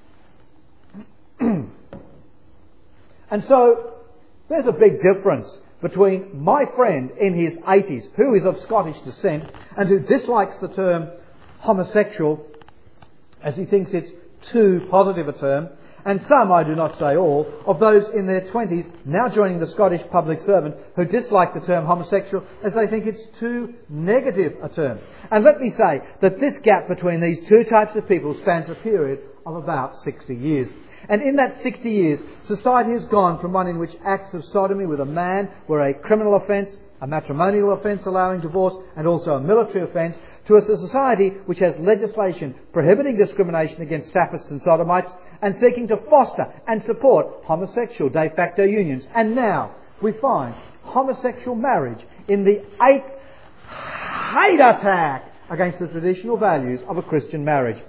And so there's a big difference between my friend in his eighties, who is of Scottish descent and who dislikes the term homosexual as he thinks it's too positive a term, and some, I do not say all, of those in their twenties now joining the Scottish public servant who dislike the term homosexual as they think it's too negative a term. And let me say that this gap between these two types of people spans a period of about sixty years. And in that sixty years, society has gone from one in which acts of sodomy with a man were a criminal offence, a matrimonial offence allowing divorce, and also a military offence, to a society which has legislation prohibiting discrimination against Saphists and Sodomites and seeking to foster and support homosexual de facto unions. And now we find homosexual marriage in the eighth hate attack against the traditional values of a Christian marriage.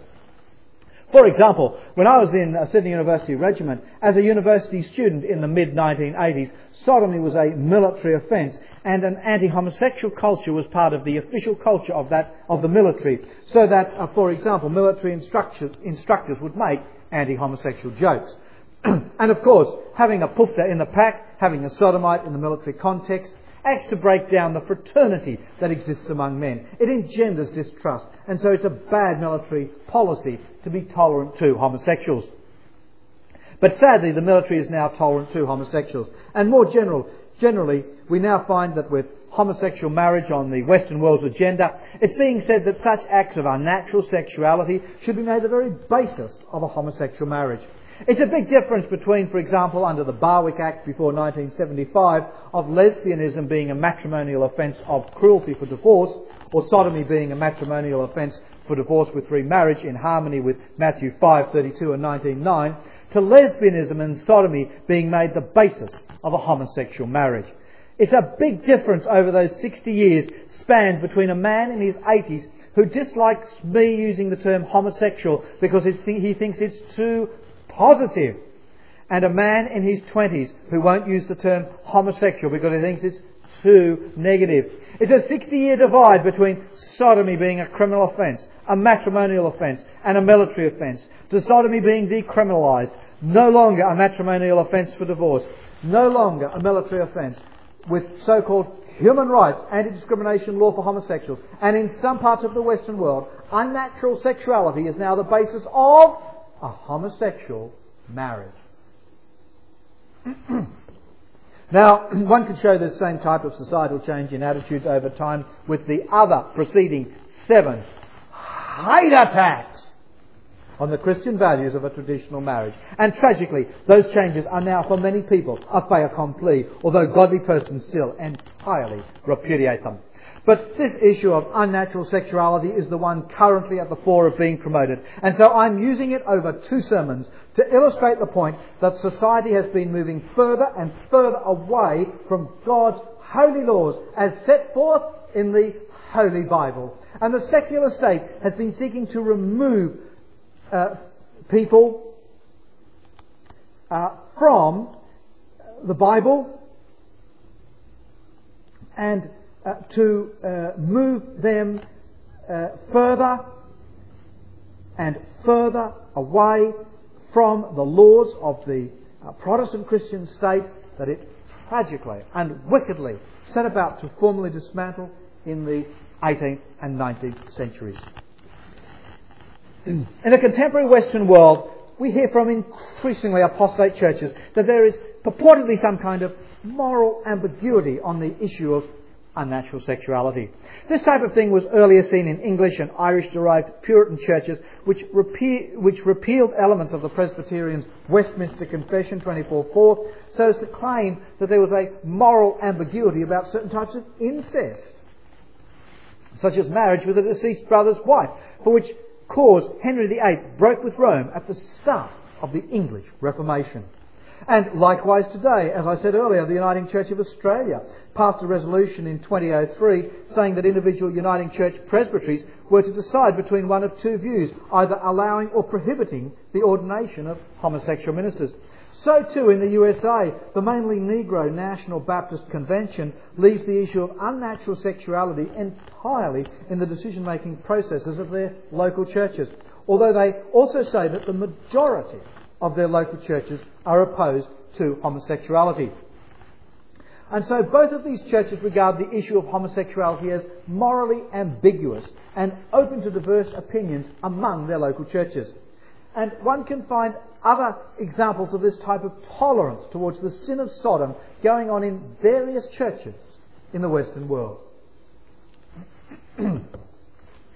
For example, when I was in Sydney University Regiment, as a university student in the mid nineteen eighties, sodomy was a military offence, and an anti-homosexual culture was part of the official culture of that of the military, so that, uh, for example, military instructors, instructors would make anti-homosexual jokes. And of course, having a pufta in the pack, having a sodomite in the military context, acts to break down the fraternity that exists among men. It engenders distrust, and so it's a bad military policy to be tolerant to homosexuals. But sadly, the military is now tolerant to homosexuals. And more general, generally, we now find that with homosexual marriage on the Western world's agenda, it's being said that such acts of unnatural sexuality should be made the very basis of a homosexual marriage. It's a big difference between, for example, under the Barwick Act before nineteen seventy-five, of lesbianism being a matrimonial offence of cruelty for divorce, or sodomy being a matrimonial offence for divorce with remarriage in harmony with Matthew five thirty-two and nineteen nine, to lesbianism and sodomy being made the basis of a homosexual marriage. It's a big difference over those sixty years spanned between a man in his eighties who dislikes me using the term homosexual because it's th- he thinks it's too positive, and a man in his twenties who won't use the term homosexual because he thinks it's too negative. It's a sixty-year divide between sodomy being a criminal offence, a matrimonial offence, and a military offence, to sodomy being decriminalised, no longer a matrimonial offence for divorce, no longer a military offence, with so-called human rights, anti-discrimination law for homosexuals. And in some parts of the Western world, unnatural sexuality is now the basis of a homosexual marriage. Now, one could show this same type of societal change in attitudes over time with the other preceding seven hate attacks on the Christian values of a traditional marriage. And tragically, those changes are now for many people a fait accompli, although godly persons still entirely repudiate them. But this issue of unnatural sexuality is the one currently at the fore of being promoted. And so I'm using it over two sermons to illustrate the point that society has been moving further and further away from God's holy laws as set forth in the Holy Bible. And the secular state has been seeking to remove uh, people uh, from the Bible and Uh, to uh, move them uh, further and further away from the laws of the uh, Protestant Christian state that it tragically and wickedly set about to formally dismantle in the eighteenth and nineteenth centuries. In the contemporary Western world, we hear from increasingly apostate churches that there is purportedly some kind of moral ambiguity on the issue of unnatural sexuality. This type of thing was earlier seen in English and Irish-derived Puritan churches which, repe- which repealed elements of the Presbyterians' Westminster Confession twenty-four four so as to claim that there was a moral ambiguity about certain types of incest, such as marriage with a deceased brother's wife, for which cause Henry the Eighth broke with Rome at the start of the English Reformation. And likewise today, as I said earlier, the Uniting Church of Australia passed a resolution in twenty oh three saying that individual Uniting Church presbyteries were to decide between one of two views, either allowing or prohibiting the ordination of homosexual ministers. So too in the U S A, the mainly Negro National Baptist Convention leaves the issue of unnatural sexuality entirely in the decision-making processes of their local churches, although they also say that the majority of their local churches are opposed to homosexuality. And so both of these churches regard the issue of homosexuality as morally ambiguous and open to diverse opinions among their local churches. And one can find other examples of this type of tolerance towards the sin of Sodom going on in various churches in the Western world.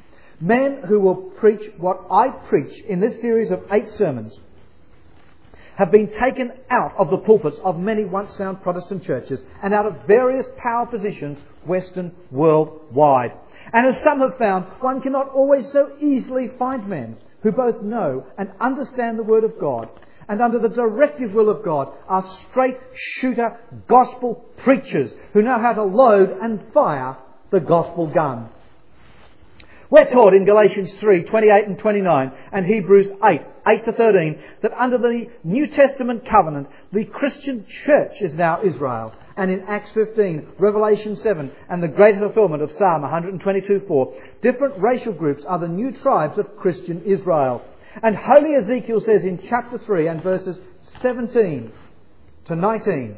Men who will preach what I preach in this series of eight sermons have been taken out of the pulpits of many once sound Protestant churches and out of various power positions Western worldwide. And as some have found, one cannot always so easily find men who both know and understand the Word of God and under the directive will of God are straight shooter gospel preachers who know how to load and fire the gospel gun. We're taught in Galatians three, twenty-eight and twenty-nine and Hebrews eight, eight to thirteen that under the New Testament covenant the Christian church is now Israel. And in Acts fifteen, Revelation seven and the great fulfillment of Psalm one twenty-two four, different racial groups are the new tribes of Christian Israel. And Holy Ezekiel says in chapter three and verses seventeen to nineteen,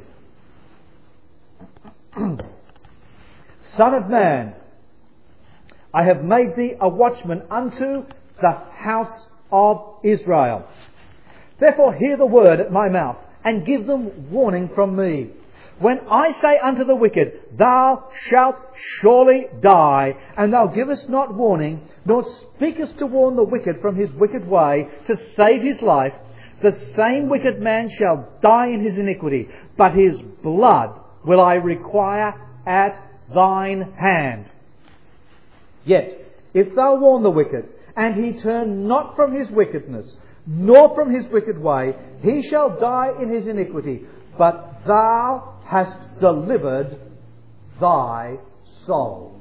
Son of man, I have made thee a watchman unto the house of Israel. Therefore hear the word at my mouth, and give them warning from me. When I say unto the wicked, Thou shalt surely die, and thou givest not warning, nor speakest to warn the wicked from his wicked way, to save his life, the same wicked man shall die in his iniquity, but his blood will I require at thine hand. Yet, if thou warn the wicked, and he turn not from his wickedness, nor from his wicked way, he shall die in his iniquity, but thou hast delivered thy soul.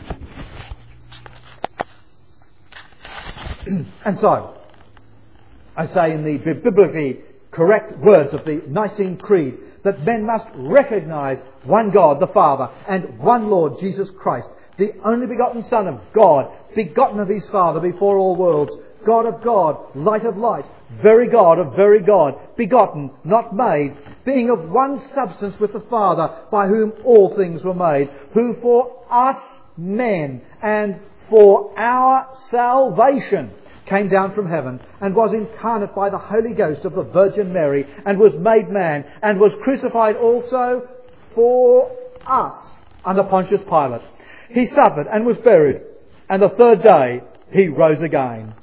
And so, I say in the biblically correct words of the Nicene Creed that men must recognise one God, the Father, and one Lord, Jesus Christ, the only begotten Son of God, begotten of his Father before all worlds, God of God, light of light, very God of very God, begotten, not made, being of one substance with the Father, by whom all things were made, who for us men and for our salvation came down from heaven and was incarnate by the Holy Ghost of the Virgin Mary and was made man and was crucified also for us under Pontius Pilate. He suffered and was buried, and the third day he rose again.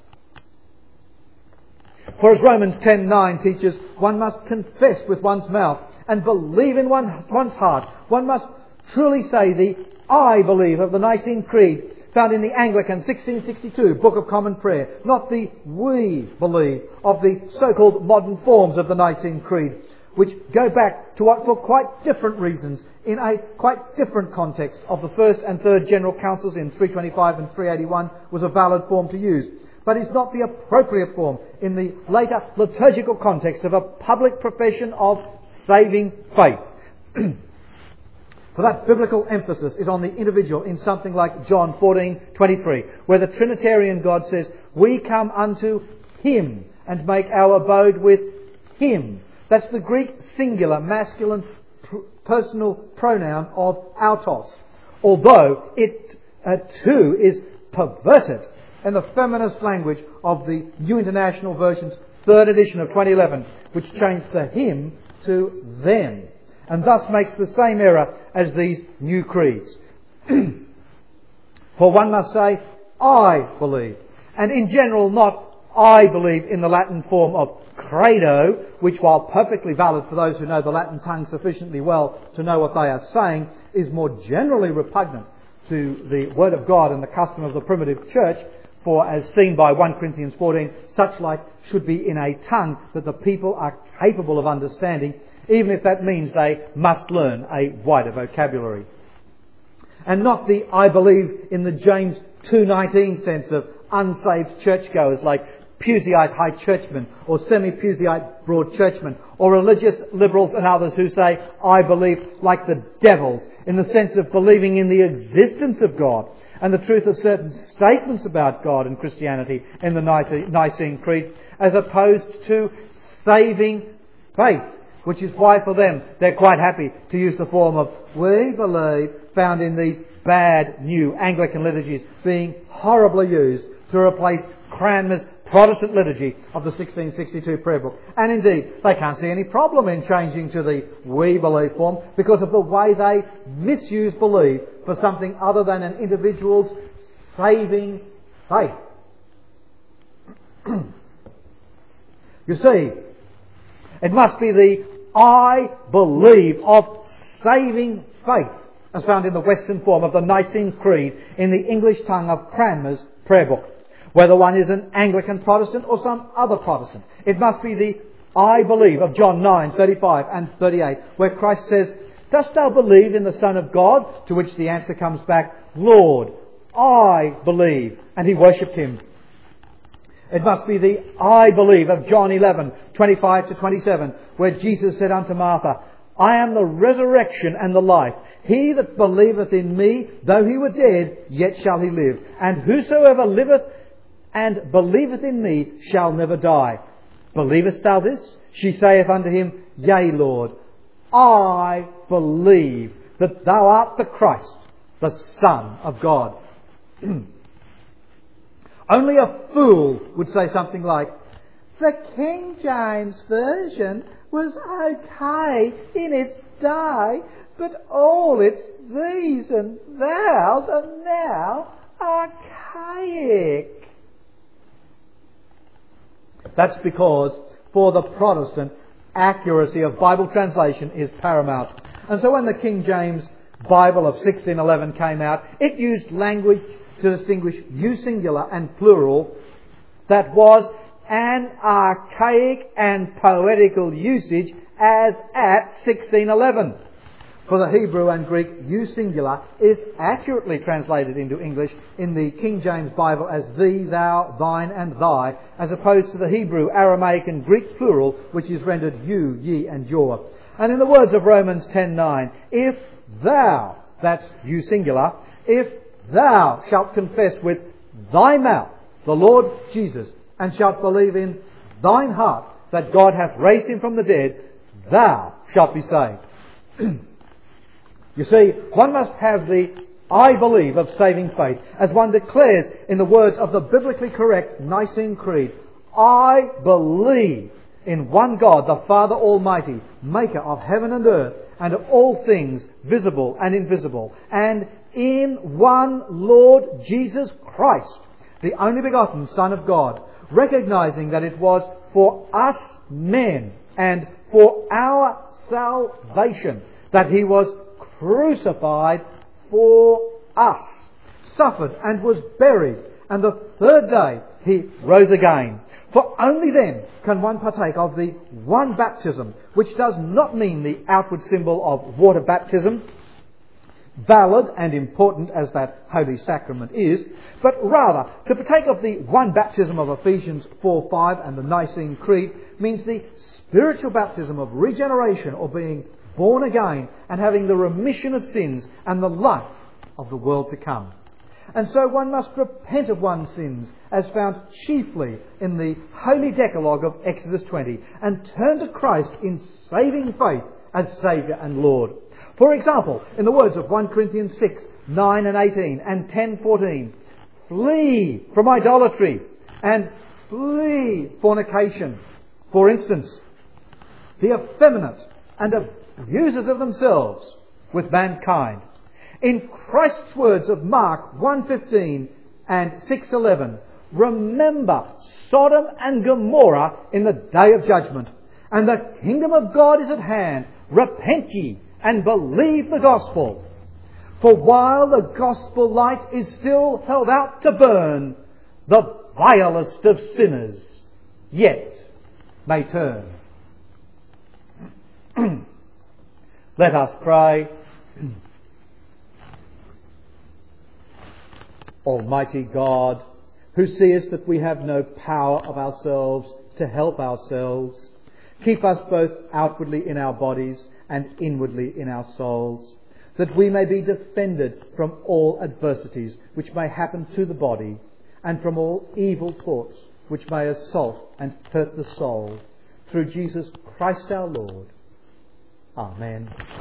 For as Romans ten nine teaches, one must confess with one's mouth and believe in one, one's heart. One must truly say the I believe of the Nicene Creed found in the Anglican sixteen sixty-two Book of Common Prayer, not the we believe of the so-called modern forms of the Nicene Creed, which go back to what for quite different reasons, in a quite different context of the first and third general councils in three twenty-five and three eighty-one was a valid form to use, but is not the appropriate form in the later liturgical context of a public profession of saving faith. For that biblical emphasis is on the individual in something like John fourteen twenty-three, where the Trinitarian God says, we come unto Him and make our abode with Him. That's the Greek singular masculine pr- personal pronoun of autos, although it uh, too is perverted in the feminist language of the New International Version's third edition of twenty eleven, which changed the him to them, and thus makes the same error as these new creeds. For one must say, I believe, and in general not I believe in the Latin form of credo, which, while perfectly valid for those who know the Latin tongue sufficiently well to know what they are saying, is more generally repugnant to the Word of God and the custom of the primitive church. For, as seen by First Corinthians fourteen, such like should be in a tongue that the people are capable of understanding, even if that means they must learn a wider vocabulary. And not the I believe in the James two nineteen sense of unsaved churchgoers like Puseyite high churchmen or semi-Puseyite broad churchmen, or religious liberals and others who say, I believe like the devils, in the sense of believing in the existence of God and the truth of certain statements about God and Christianity in the Nicene Creed, as opposed to saving faith, which is why for them they're quite happy to use the form of we believe found in these bad new Anglican liturgies, being horribly used to replace Cranmer's Protestant liturgy of the sixteen sixty-two prayer book. And indeed, they can't see any problem in changing to the we believe form because of the way they misuse believe for something other than an individual's saving faith. You see, it must be the I believe of saving faith, as found in the Western form of the Nicene Creed in the English tongue of Cranmer's prayer book, whether one is an Anglican Protestant or some other Protestant. It must be the I believe of John nine, thirty-five and thirty-eight, where Christ says, "Dost thou believe in the Son of God?" To which the answer comes back, "Lord, I believe." And he worshipped him. It must be the I believe of John eleven, twenty-five to twenty-seven, where Jesus said unto Martha, "I am the resurrection and the life. He that believeth in me, though he were dead, yet shall he live. And whosoever liveth and believeth in me shall never die. Believest thou this?" She saith unto him, "Yea, Lord, I believe that thou art the Christ, the Son of God." Only a fool would say something like, "The King James Version was okay in its day, but all its these and thous are now archaic." That's because for the Protestant, accuracy of Bible translation is paramount. And so when the King James Bible of sixteen eleven came out, it used language to distinguish you singular and plural that was an archaic and poetical usage as at sixteen eleven. For the Hebrew and Greek, you singular is accurately translated into English in the King James Bible as thee, thou, thine and thy, as opposed to the Hebrew, Aramaic and Greek plural, which is rendered you, ye and your. And in the words of Romans ten nine, "If thou," that's you singular, "if thou shalt confess with thy mouth the Lord Jesus, and shalt believe in thine heart that God hath raised him from the dead, thou shalt be saved." You see, one must have the I believe of saving faith, as one declares in the words of the biblically correct Nicene Creed, "I believe in one God, the Father Almighty, maker of heaven and earth, and of all things visible and invisible, and in one Lord Jesus Christ, the only begotten Son of God," recognizing that it was for us men and for our salvation that he was crucified for us, suffered and was buried, and the third day he rose again. For only then can one partake of the one baptism, which does not mean the outward symbol of water baptism, valid and important as that holy sacrament is, but rather to partake of the one baptism of Ephesians four five and the Nicene Creed means the spiritual baptism of regeneration, or being born again and having the remission of sins and the life of the world to come. And so one must repent of one's sins, as found chiefly in the holy Decalogue of Exodus twenty, and turn to Christ in saving faith as Saviour and Lord. For example, in the words of First Corinthians six, nine and eighteen and ten fourteen, "Flee from idolatry and flee fornication. For instance, the effeminate and abusers of themselves with mankind." In Christ's words of Mark one fifteen and six eleven, "Remember Sodom and Gomorrah in the day of judgment, and the kingdom of God is at hand. Repent ye and believe the gospel. For while the gospel light is still held out to burn, the vilest of sinners yet may turn." Let us pray. Almighty God, who seest that we have no power of ourselves to help ourselves, keep us both outwardly in our bodies and inwardly in our souls, that we may be defended from all adversities which may happen to the body, and from all evil thoughts which may assault and hurt the soul, through Jesus Christ our Lord. Amen.